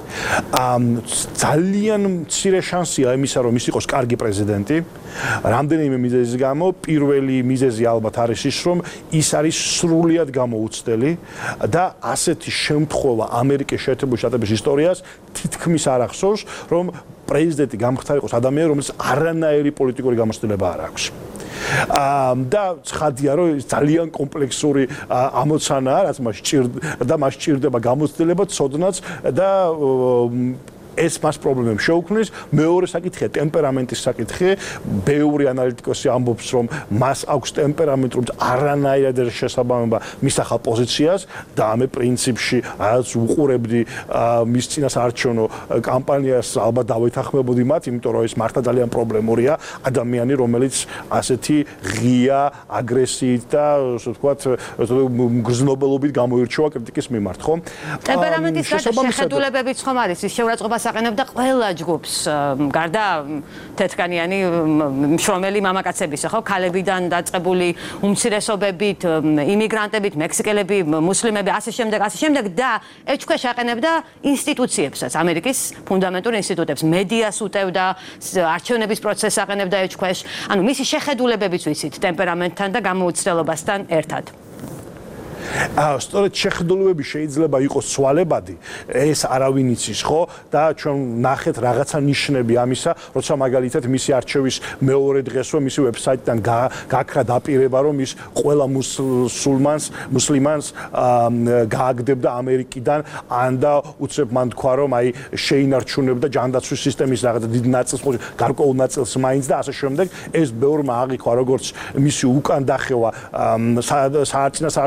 ძალიან მცირე შანსია იმისა, რომ ის იყოს კარგი პრეზიდენტი. რამდენიმე მიზეზის გამო, პირველი მიზეზი ალბათ არის ის, რომ ის არის სრულიად გამოუცდელი და ასეთი შემთხვევა ამერიკის შეერთებული შტატების ისტორიას თითქმის არ ახსოვს, რომ პრეზიდენტი გამხდარიყოს ადამიანი, რომელიც არანაირი პოლიტიკური გამოცდილება არ აქვს. და ცხადია, რომ ძალიან კომპლექსური ამოცანაა, რაც მას სჭირდება გამოცდილება, ცოდნაც და ეს მას პრობლემებს შეუქმნის. მეორე საკითხია ტემპერამენტის საკითხი. ბევრი ანალიტიკოსი ამბობს, რომ მას აქვს ტემპერამენტი, რომ არანაირად არ შესაბამება მის ახალ პოზიციას და ამე პრინციპში რაც უყურებდი მის წინასაარჩევნო კამპანიას, ალბათ დავეთანხმებოდი მათ, იმიტომ რომ ეს მართლა ძალიან პრობლემურია. ადამიანი, რომელიც ასეთი ღია აგრესიით და ასე ვთქვათ, გრძნობელობით გამოირჩევა კრიტიკის მიმართ, ხო? ტემპერამენტის შეხედულებებიც ხომ არის ის შეურაცხყოფა აყენებდა ყველა ჯგუფს, გარდა თეთრკანიანი მშრომელი მამაკაცებისა, ხო, ქალებიდან დაწყებული უმცირესობებით, იმიგრანტებით, მექსიკელები, მუსლიმები, ასე შემდეგ და ეჭქვეშ აყენებდა ინსტიტუციებსაც, ამერიკის ფუნდამენტურ ინსტიტუტებს, მედიას უტევდა, არჩევნების პროცესს აყენებდა ეჭქვეშ. ანუ მისი შეხედულებებიც ვიცით ტემპერამენტთან და გამოუცდელობასთან ერთად. სწორედ შეხედულებები შეიძლება იყოს სვალებადი, ეს არავინ იცის, ხო? და ჩვენ ნახეთ რაღაცა ნიშნები ამისა, როცა მაგალითად მისი არჩევის მეორე დღესვე მისი ვებსაიტიდან გაქრა დაპირება, რომ ის ყველა მუსლიმანს გააგდებდა ამერიკიდან, ან და უცებ მან თქვა, რომ აი შეინარჩუნებდა ჯანდაცვის სისტემის რაღაცა დიდ ნაწილს, გარკვეულ ნაწილს მაინც და ასე შემდეგ. ეს ბევრმა აღიქვა, როგორც მისი უკან დახევა საარჩევნო დაპირება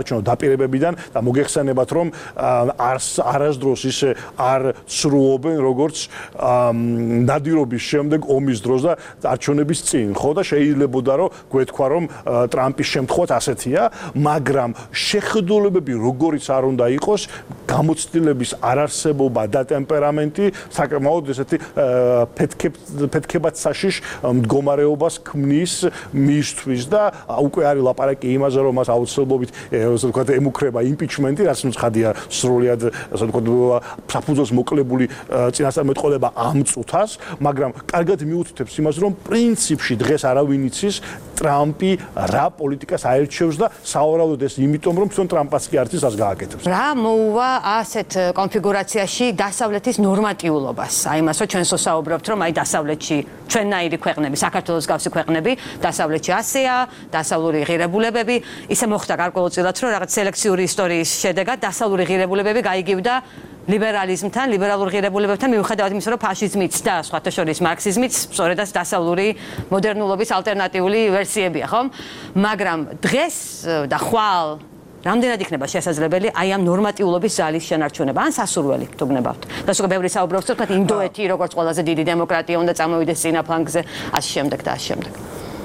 დაპირებებიდან და მოგეხსენებათ რომ არასდროს ისე არ ცრუობენ როგორც ნადირობის შემდეგ ომის დროს და არჩევნების წინ ხო და შეიძლებოდა რომ გვეთქვა რომ ტრამპის შემთხვევაც ასეთია მაგრამ შეხედულებები როგორიც არ უნდა იყოს გამოცდილების არარსებობა და ტემპერამენტი საკმაოდ ესეთი ფეთქებად საშიშ მდგომარეობას ქმნის მისთვის და უკვე არის ლაპარაკი იმაზე რომ მას აუცილებლობით ასე ვთქვათ ემუქრება იმპიჩმენტი რაც ცხადია სრულად ასე ვთქვათ საფუძველს მოკლებული წინასწარმეტყველება ამ წუთას მაგრამ კარგად მიუთითებს იმას რომ პრინციპში დღეს არავინ იცის ტრამპი რა პოლიტიკას აერჩევს და სავარაუდოდ ეს იმიტომ რომ თვითონ ტრამპაც კი არც ის გააკეთებს რა მოუვა ასეთ კონფიგურაციაში დასავლეთის ნორმატიულობას აი იმას რომ ჩვენს ვსაუბრობთ რომ აი დასავლეთში ჩვენნაირი ქვეყნები საქართველოს გავსი ქვეყნები დასავლეთში ასეა დასავლური ღირებულებები ისე მოხდა გარკვეულწილად რომ რაღაც სელექციური ისტორიის შედეგად დასავლური ღირებულებები გაიგივდა ლიბერალიზმთან, ლიბერალურ ღირებულებებთან მიუხედავად იმისა, რომ ფაშიზმიც და სხვათა შორის მარქსიზმიც სწორედაც დასავლური მოდერნულობის ალტერნატიული ვერსიებია, ხო? მაგრამ დღეს და ხვალ რამდენად იქნება შესაძლებელი აი ამ ნორმატიულობის ზალის შენარჩუნება ან სასურველი თუ გნებავთ. და სხვა ბევრი საუბრობს, თქო, ინდოეთი როგორც ყველაზე დიდი დემოკრატია უნდა წამოვიდეს წინა ფლანგზე, ასე შემდეგ და ასე შემდეგ.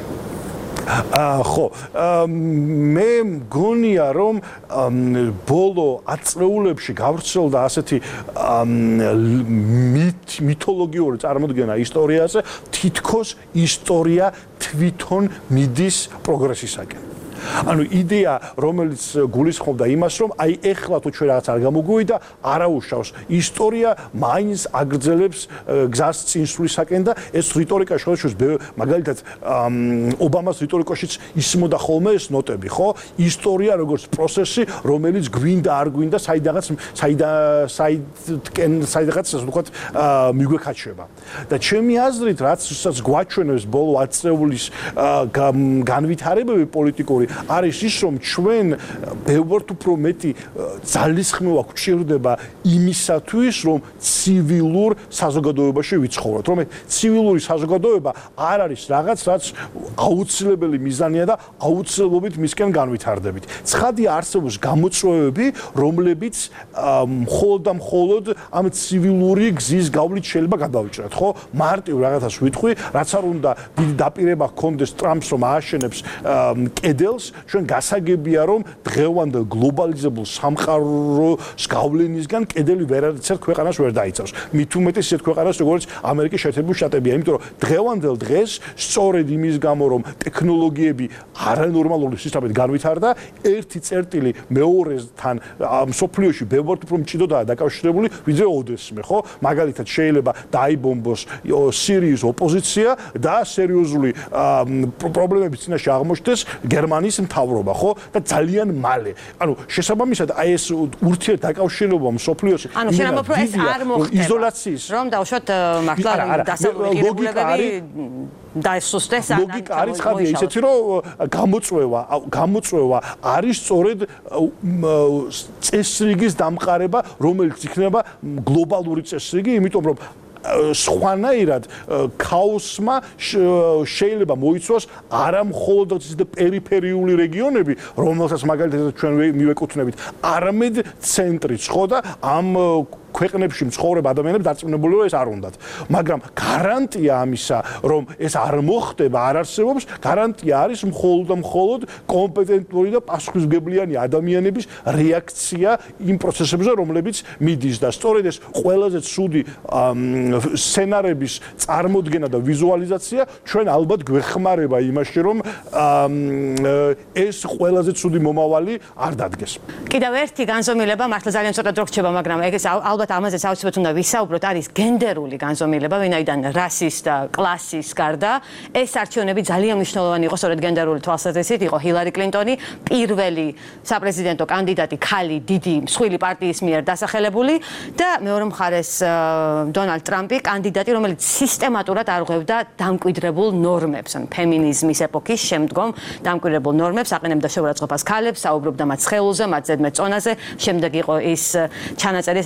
ხო მე მგონია რომ ბოლო აწეულებში გავრცელდა ასეთი მითოლოგიური წარმოდგენა ისტორიაზე თითქოს ისტორია თვითონ მიდის პროგრესისაკენ ანუ იდეა რომელიც გულისხმობდა იმას რომ აი ეხლა თუ ჩვენ რაღაც არ გამოგვივიდა არაუშავს ისტორია მაინც აგრძელებს გზას წინსვლისაკენ და ეს რიტორიკა შეიძლება მაგალითად ობამას რიტორიკაშიც ისმოდა ხოლმე ეს ნოტები ხო ისტორია როგორც პროცესი რომელიც გვინდა არ გვინდა საიდანაც ასე ვთქვათ მიგვექაჩება და ჩემი აზრით რაც გვაჩვენებს ბოლო აწეულის განვითარებები პოლიტიკური არის ის რომ ჩვენ ბევრად უფრო მეტი ძალისხმევა გვჭირდება იმისათვის რომ ცივილურ საზოგადოებაში ვიცხოვროთ რომ ცივილური საზოგადოება არ არის რაღაც რაც აუცილებელი მიზანია და აუცილებლობით მისკენ განვითარდებით ცხადია არსებობს გამოწვევები რომლებიც მხოლოდ და მხოლოდ ამ ცივილური გზის გავლით შეიძლება გადავიჭრათ ხო მარტივ რაღაცას ვიტყვი რაც არ უნდა დიდი დაპირება ჰქონდეს ტრამპს რომ ააშენებს კედელს ჩვენ გასაგებია რომ დღევანდელ გლობალიზებულ სამყაროს გავლენისგან კედელი ვერაცერთ ქვეყანას ვერ დაიცავს. მით უმეტეს ისეთ ქვეყანას როგორც ამერიკის შეერთებული შტატებია, იმიტომ რომ დღევანდელ დღეს სწორედ იმის გამო რომ ტექნოლოგიები არანორმალური სისტემით განვითარდა, ერთი წერტილი მეორესთან მსოფლიოში ბევრად უფრო მჭიდროდაა დაკავშირებული ვიდრე ოდესმე, ხო? მაგალითად შეიძლება დაიბომბოს სირიის ოპოზიცია და სერიოზული პრობლემების წინაშე აღმოჩნდეს გერმანიის მთავრობა, ხო? და ძალიან მალე. ანუ შესაბამისად აი ეს ურთიერთდაკავშირება მსოფლიოში ანუ შეიძლება რომ ეს არ მოხდება. იზოლაციის რომ დავუშვათ მართლა დასავლური ღირებულებები დაესუსტეს ან ლოგიკა არის ხადია ისეთი რომ გამოწვევა არის სწორედ წესრიგის დამყარება რომელიც იქნება გლობალური წესრიგი იმიტომ რომ სხვანაირად ქაოსმა შეიძლება მოიცვას არა მხოლოდ პერიფერიული რეგიონები, რომელსაც მაგალითად ჩვენ მივეკუთვნებით, არამედ ცენტრიც, ხო და ამ ქვეყნებში მცხოვრებ ადამიანებს დარწმუნებული რომ ეს არ უნდათ. მაგრამ გარანტია ამისა, რომ ეს არ მოხდება, არ არსებობს, გარანტია არის მხოლოდ კომპეტენტური და პასუხისმგებლიანი ადამიანების რეაქცია იმ პროცესებზე, რომლებიც მიდის და სწორედ ეს ყველაზე ცუდი სცენარების წარმოდგენა და ვიზუალიზაცია ჩვენ ალბათ გვეხმარება იმაში, რომ ეს ყველაზე ცუდი მომავალი არ დადგეს. კიდევ ერთი განზომილება, მართლა ძალიან ცოტა დრო რჩება, მაგრამ ეს ალბათ ამაზეც აუცილებლად უნდა ვისაუბროთ, არის გენდერული განზომილება, ვინაიდან რასის და კლასის გარდა ეს არჩევნები ძალიან მნიშვნელოვანი იყო სწორედ გენდერული თვალსაზრისით, იყო ჰილარი კლინტონი, პირველი საპრეზიდენტო კანდიდატი ქალი დიდი მსხვილი პარტიის მიერ დასახელებული და მეორე მხარეს დონალდ ტრამპი, კანდიდატი, რომელიც სისტემატურად არღვევდა დამკვიდრებულ ნორმებს, ან ფემინიზმის ეპოქის შემდგომ დამკვიდრებულ ნორმებს, აყენებდა შეურაცხყოფას ქალებს, საუბრობდა მათ სხეულზე, მათ ზედმეტ წონაზე, შემდეგ იყო ის ჩანაწერი, სადაც ის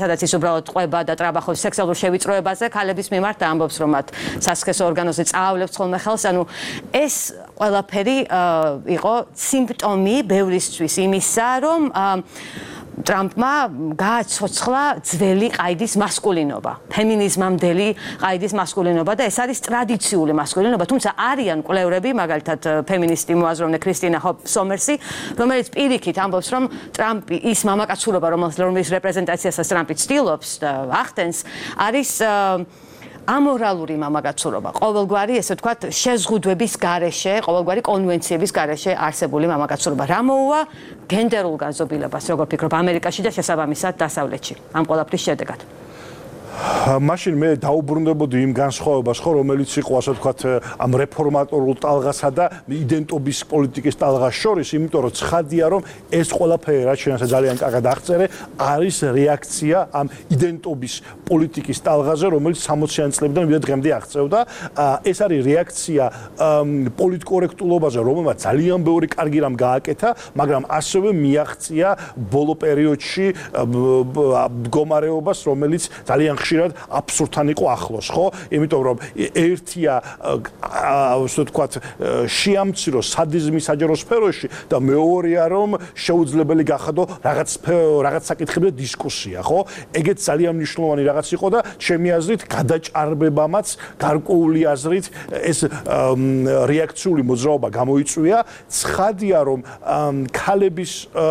უბრალოდ ყვება და ტრაბახობს სექსუალურ შევიწროებაზე ქალების მიმართ და ამბობს რომ მათ სასქესო ორგანოზე წაავლებს ხოლმე ხელს, ანუ ეს ყველაფერი იყო სიმპტომი ბევრისთვის იმისა, რომ ტრამპმა გააცოცხლა ძველი ყაიდის მასკულინობა, ფემინიზმამდელი ყაიდის მასკულინობა და ეს არის ტრადიციული მასკულინობა, თუმცა არიან კვლევრები, მაგალითად ფემინისტი მოაზროვნე ქრისტინა სომერსი, რომელიც პირიქით ამბობს, რომ ტრამპი ის მამაკაცურობა, რომელის რეპრეზენტაციასაც ტრამპი ცდილობს და ახდენს, არის ამორალური მამაკაცურობა, ყოველგვარი, ესე ვთქვათ, შეზღუდვების გარეშე, ყოველგვარი კონვენციების გარეშე არსებული მამაკაცურობა. რა მოუვა გენდერულ განზომილებას, როგორ ფიქრობ, ამერიკაში და შესაბამისად დასავლეთში, ამ ყველაფრის შედეგად? მაშინ მე დაუბრუნდებოდი იმ განსხვავებას, ხო, რომელიც იყო, ასე ვთქვათ, ამ რეფორმატორულ ტალღასა და იდენტობის პოლიტიკის ტალღას შორის, იმიტომ რომ ცხადია, რომ ეს ყველაფერი, რაც შენასაც ძალიან კარგად აღწერე, არის რეაქცია ამ იდენტობის პოლიტიკის ტალღაზე, რომელიც 60-იან წლებიდან ვიდრე დღემდე აღწევდა. ეს არის რეაქცია პოლიტკორექტულობაზე, რომელმაც ძალიან ბევრი კარგი რამ გააკეთა, მაგრამ ასევე მიაღწია ბოლო პერიოდში მდგომარეობას, რომელიც ძალიან ხშირად აბსურდთან იყო ახლოს, ხო? იმიტომ რომ ერთია, ასე ვთქვათ, შეამცირო სადიზმი საჯარო სფეროში და მეორეა, რომ შეუძლებელი გახადო რაღაც საკითხებზე დისკუსია, ხო? ეგეც ძალიან მნიშვნელოვანი რაღაც იყო და ჩემი აზრით გადაჭარბებამაც გარკვეული აზრით ეს რეაქციული მოძრაობა გამოიწვია. ცხადია, რომ ქალების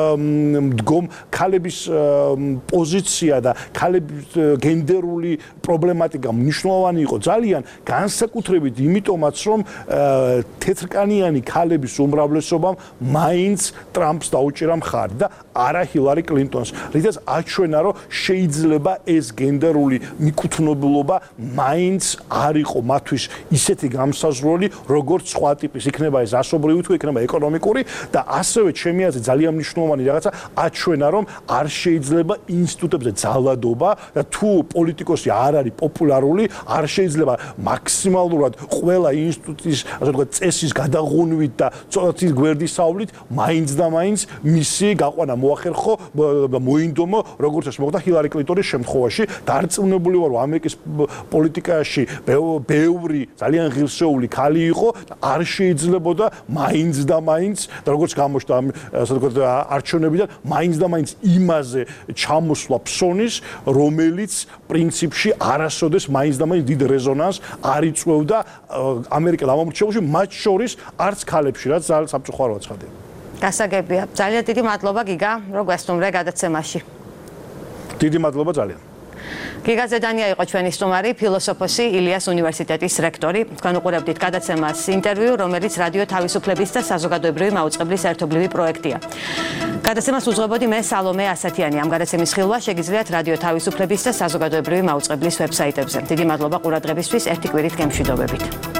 პოზიცია და ქალების გენდერული პრობლემატიკა მნიშვნელოვანი იყო ძალიან, განსაკუთრებით იმიტომაც, რომ თეთრკანიანი ქალების უმრავლესობამ მაინც ტრამპს დაუჭირა მხარი და არა ჰილარი კლინტონს. რითაც აჩვენა, რომ შეიძლება ეს გენდერული მიკუთვნებულობა მაინც არ იყო მათთვის ისეთი გამსაზღვრელი, როგორც სხვა ტიპის, იქნება ეს ასობრივი თუ იქნება ეკონომიკური და ასევე ჩემი აზრით ძალიან მნიშვნელოვანი რაღაცა აჩვენა, რომ არ შეიძლება ინსტიტუტებზე ძალადობა და თუ პოლიტიკოსი არ არის პოპულარული, არ შეიძლება მაქსიმალურად ყველა ინსტიტუტის, ასე ვთქვათ, წესის გადაღუნვით და წოდათის გვერდისავლით მაინც და მაინც მისი გაყვანა მოახერხო და მოინდომო, როგორც ეს მოხდა ჰილარი კლინტონის შემთხვევაში. დარწმუნებული ვარ, რომ ამერიკის პოლიტიკაში ბევრი ძალიან ღირსეული ქალი იყო და არ შეიძლებოდა მაინც და მაინც და როგორც გამოჩნდა, ასე ვთქვათ, არჩევნებიდან მაინც და მაინც იმაზე ჩამოსვლა ფსონის, რომელიც პრინციპში არასოდეს მაინც და მაინც დიდ რეზონანსს არ იწვევდა ამერიკელ ამომრჩევლებში, მათ შორის არც ქალებში, რაც ძალიან სამწუხაროა ცხადია. გასაგებია. ძალიან დიდი მადლობა გიგა, რომ გვესტუმრე გადაცემაში. დიდი მადლობა ძალიან. გიგა ზედანია იყო ჩვენი სტუმარი, ფილოსოფოსი, ილიას უნივერსიტეტის რექტორი. თქვენ უყურებდით გადაცემას ინტერვიუ, რომელიც რადიო თავისუფლების და საზოგადოებრივი მაუწყებლის ერთობლივი პროექტია. გადაცემას უძღვებოდი მე სალომე ასათიანი. ამ გადაცემის ხილვა შეგიძლიათ რადიო თავისუფლების და საზოგადოებრივი მაუწყებლის ვებსაიტებზე. დიდი მადლობა ყურადღებისთვის, ერთი კვირით გემშვიდობებით.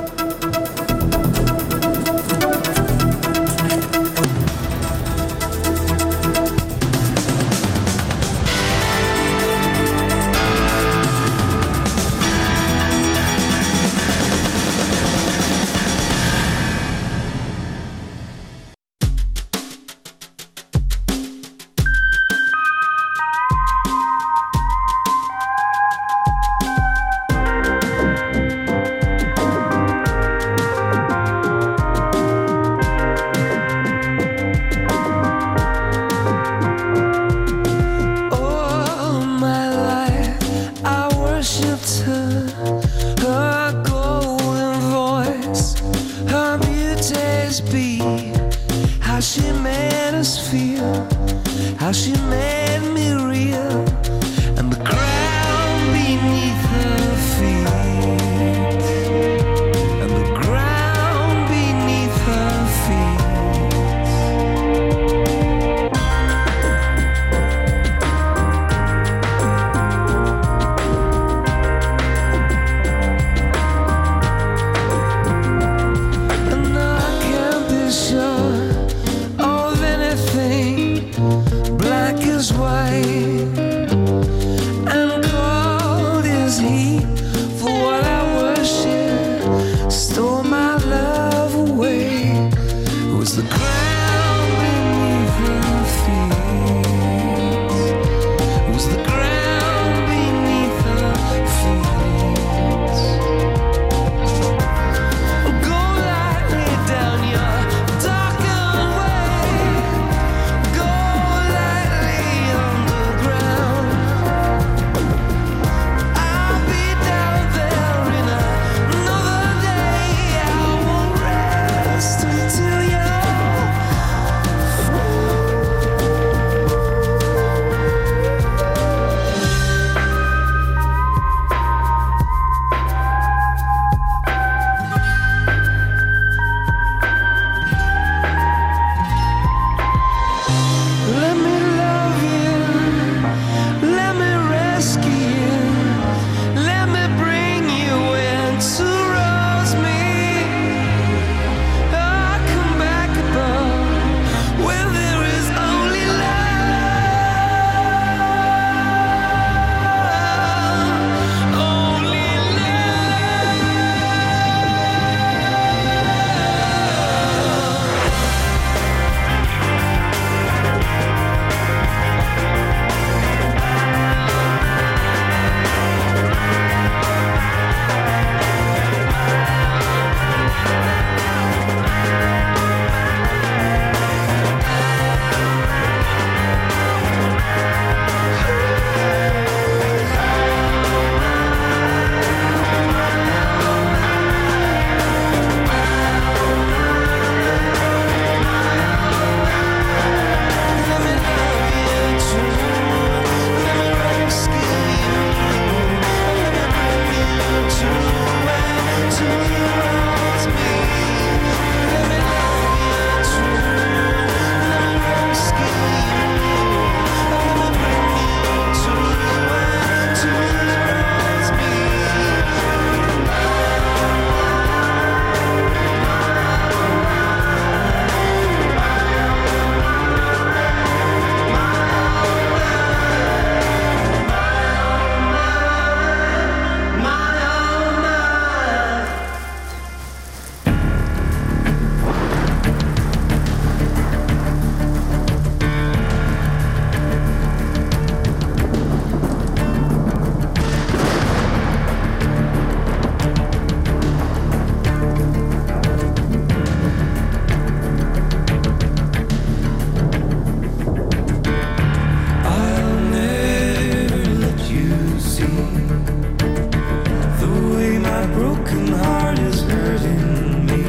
broken heart is hurting me.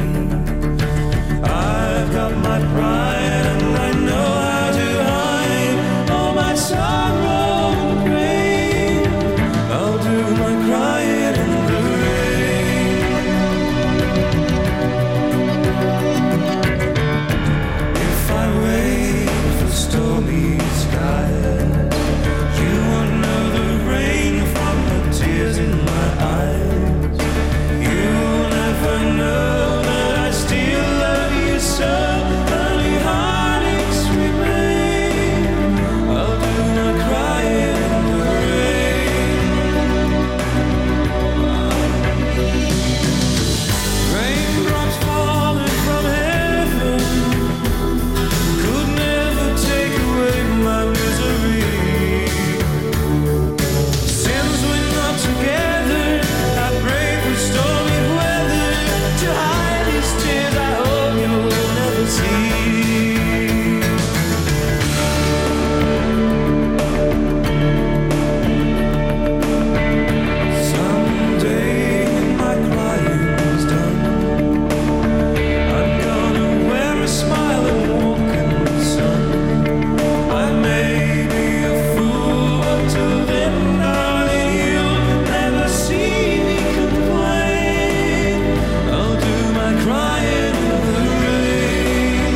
I've got my pride and I know how to hide all my sorrow and pain. I'll do my crying in the rain. If I wait for stormy skies, you won't know the rain from the tears in my eyes. You'll never know that I still love you so. Only heartaches remain. I'll do my crying in the rain. Raindrops falling from heaven could never take away my misery. Since we're not together, I pray for stormy weather to hide these tears I hope you'll never see. Someday when my crying's done, I'm gonna wear a smile and walk in the sun. I may be a fool, but till then, darling, you'll never see me complain. I'll do my crying in the rain.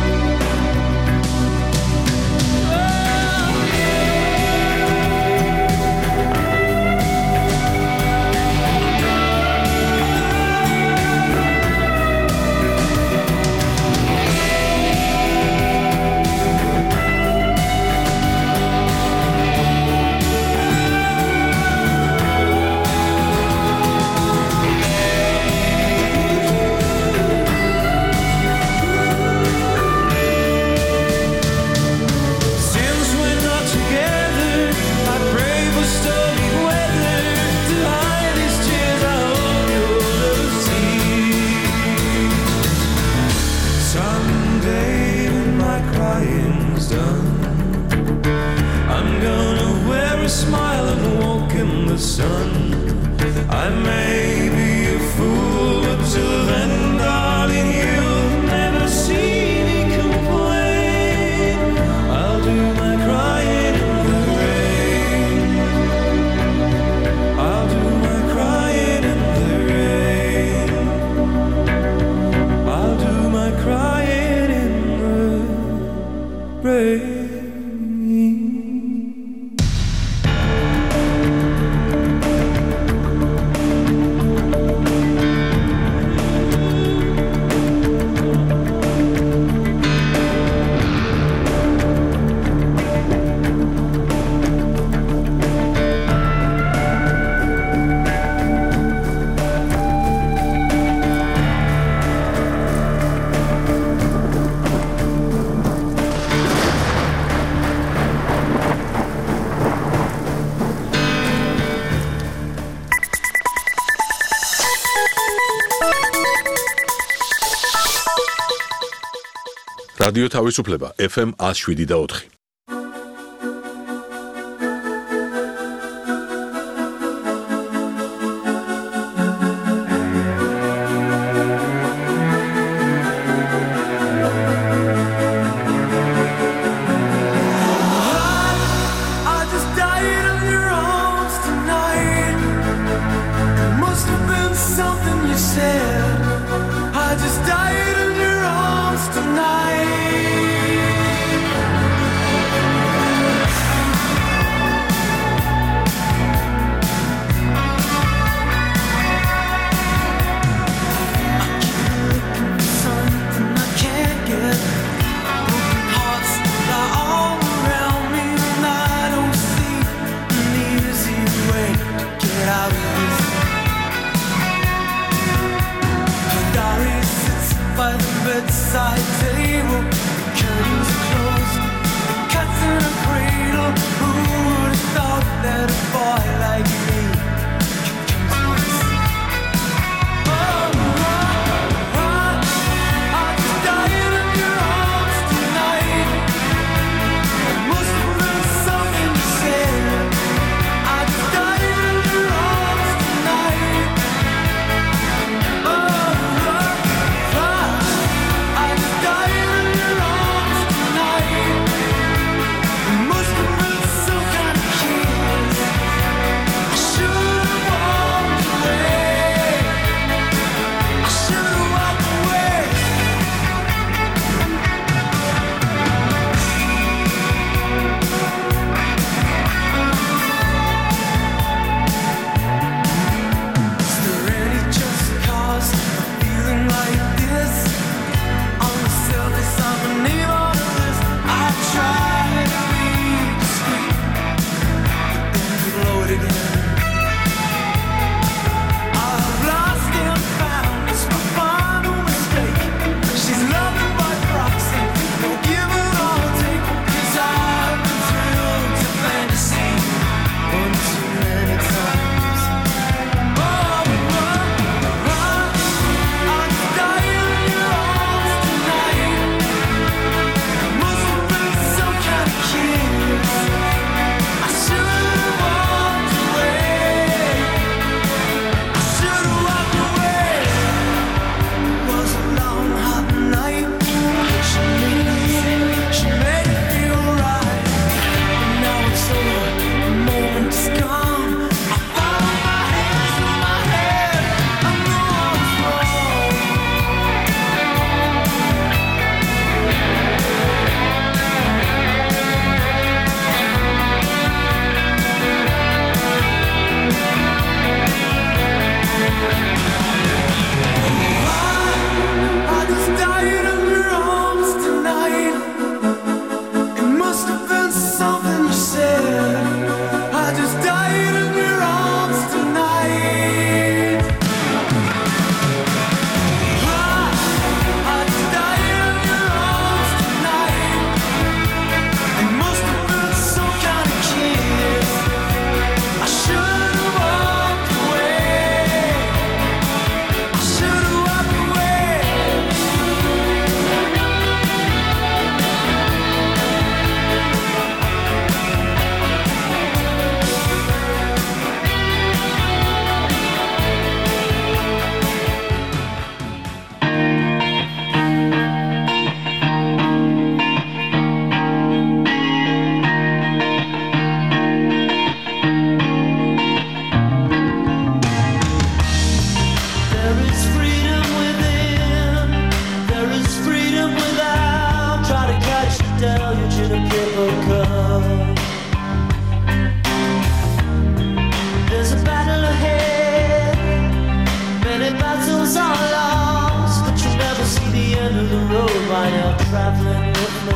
Since we're not together, I pray for stormy weather to hide these tears I hope you'll never see. Someday when my crying's done, I'm gonna wear a smile and walk in the sun. I may be a fool, but till then, darling, you'll never see me complain. I'll do my crying in the rain. I'll do my crying in the rain. I'll do my crying in the rain. რადიო თავისუფლება FM 107.4. I just died in your arms tonight. It must have been something you said. I just died in your arms tonight. Something I can't get. Broken hearts lie all around me, and I don't see an easy way to get out of this. The diary sits by the bedside table, the curtains are closed, the cat's in a cradle. Who would have thought that a boy like me could come to this? I just died in your arms tonight. It must have been something you said. I just died in your arms tonight.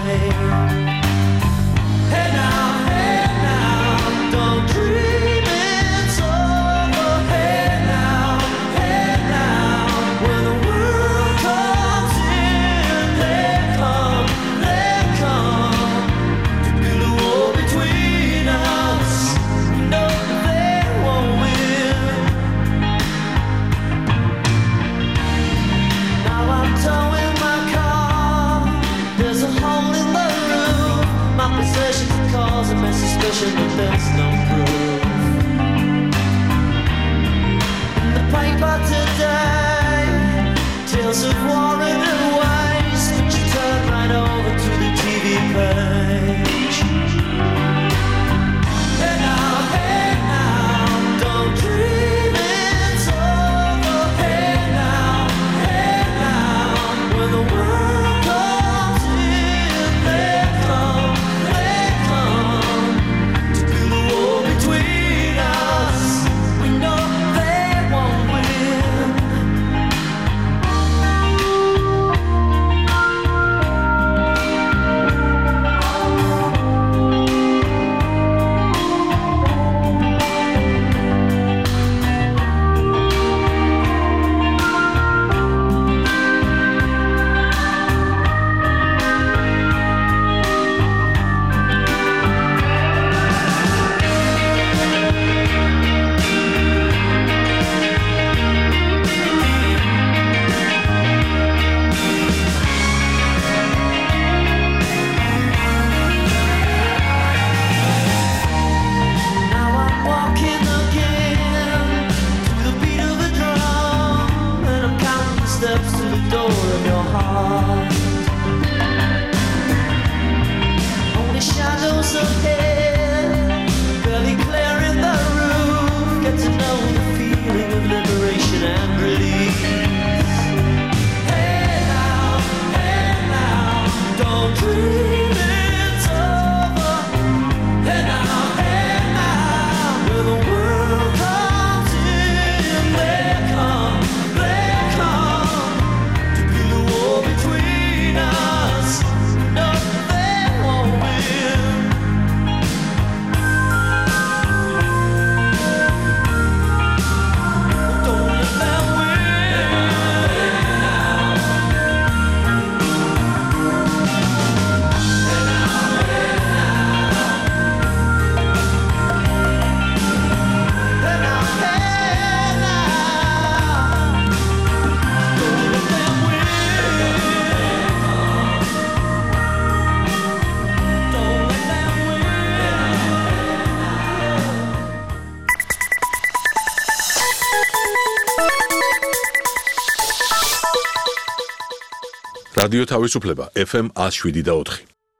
რადიო თავისუფლება FM 107.4.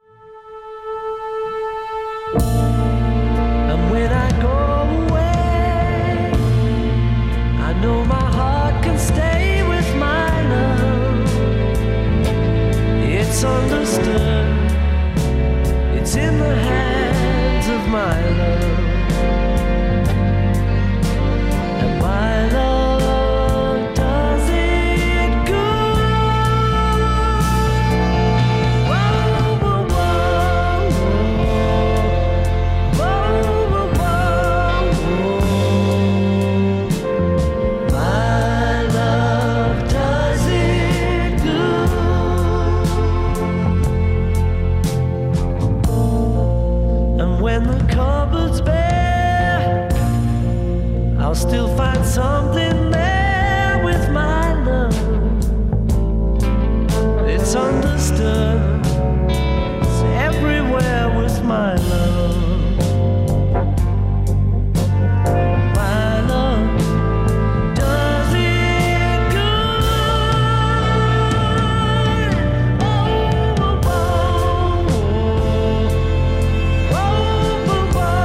And when I go away, I know my heart can stay with my love. It's understood, it's in the hands of my love. And my love still find something there with my love. It's understood, it's everywhere with my love. My love does it good. Oh, oh, oh, oh, oh, oh, oh.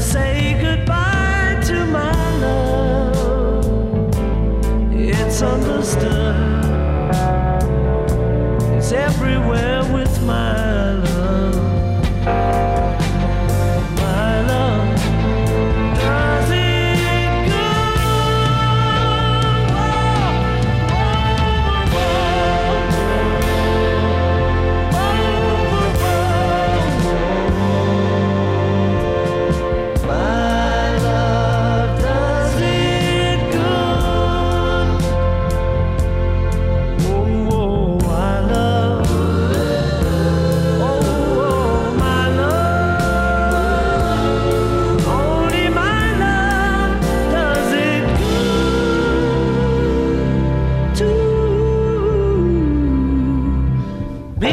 say goodbye to my love. It's understood. It's everywhere with my love. My love does it My love does it good. Oh, my love. Oh, my love. Only my love does it good to be.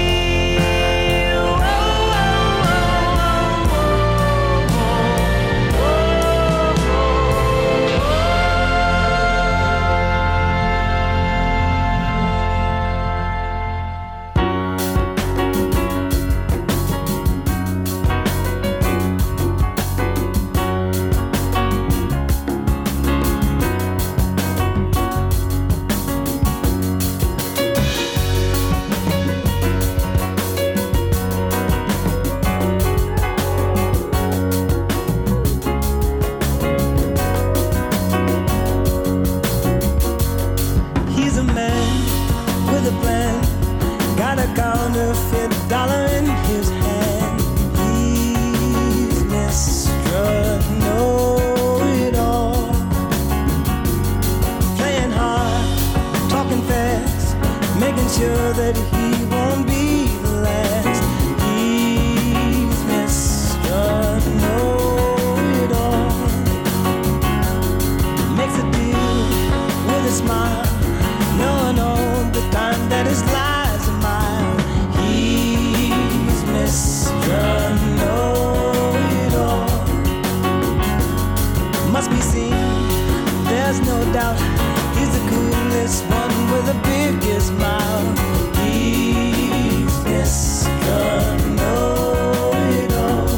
He's a man with a plan, got a counterfeit dollar in his hand. He's Mr. Know-it-all, playing hard, talking fast, making sure that he won't be the last. He's Mr. Know-it-all, makes a deal with a smile, knowing all the time that his lies are mine. He's Mr. Know-it-all, must be seen, there's no doubt. He's the coolest one with the biggest smile. He's Mr. Know-it-all.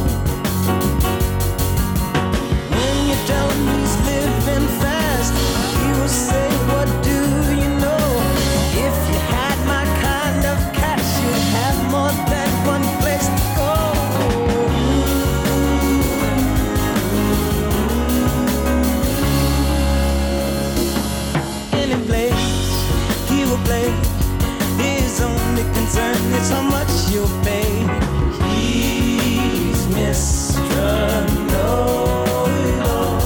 When you tell him he's living fast, he will say, what do you know? If you had my kind of cash, you'd have more than one place to go. Any place he will play, his only concern is how much you'll pay. He's Mr. Know-it-all.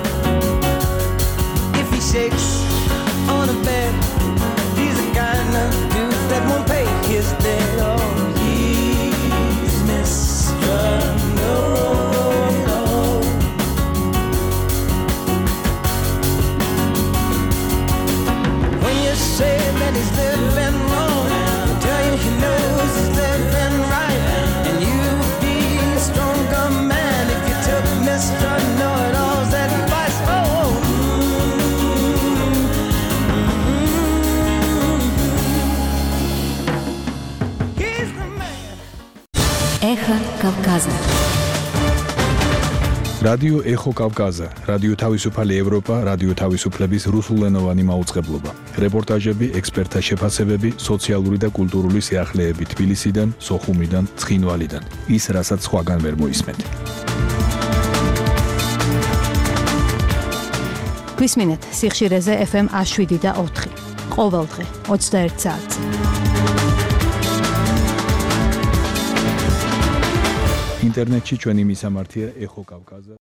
If he shakes on a bed, he's the kind of dude that won't pay his debt. Oh, he's Mr. Know-it-all. When you say that he's living wrong, he'll tell you he knows he's living right. And you'd be a stronger man if you took Mr. Know-it-all's advice. Oh, he's the man. Эхо Кавказа. რადიო ეხო კავკაზა, რადიო თავისუფალი ევროპა, რადიო თავისუფლების რუსულენოვანი მაუწყებლობა. რეპორტაჟები, ექსპერტთა შეფასებები, სოციალური და კულტურული სიახლეები თბილისიდან, სოხუმიდან, ცხინვალიდან. ის, რასაც სხვაგან ვერ მოისმენთ. გვისმინეთ სიხშირეზე FM 107 და 4. ყოველდღე 21 საათზე. ინტერნეტში ჩვენი მისამართია ეხო კავკაზა.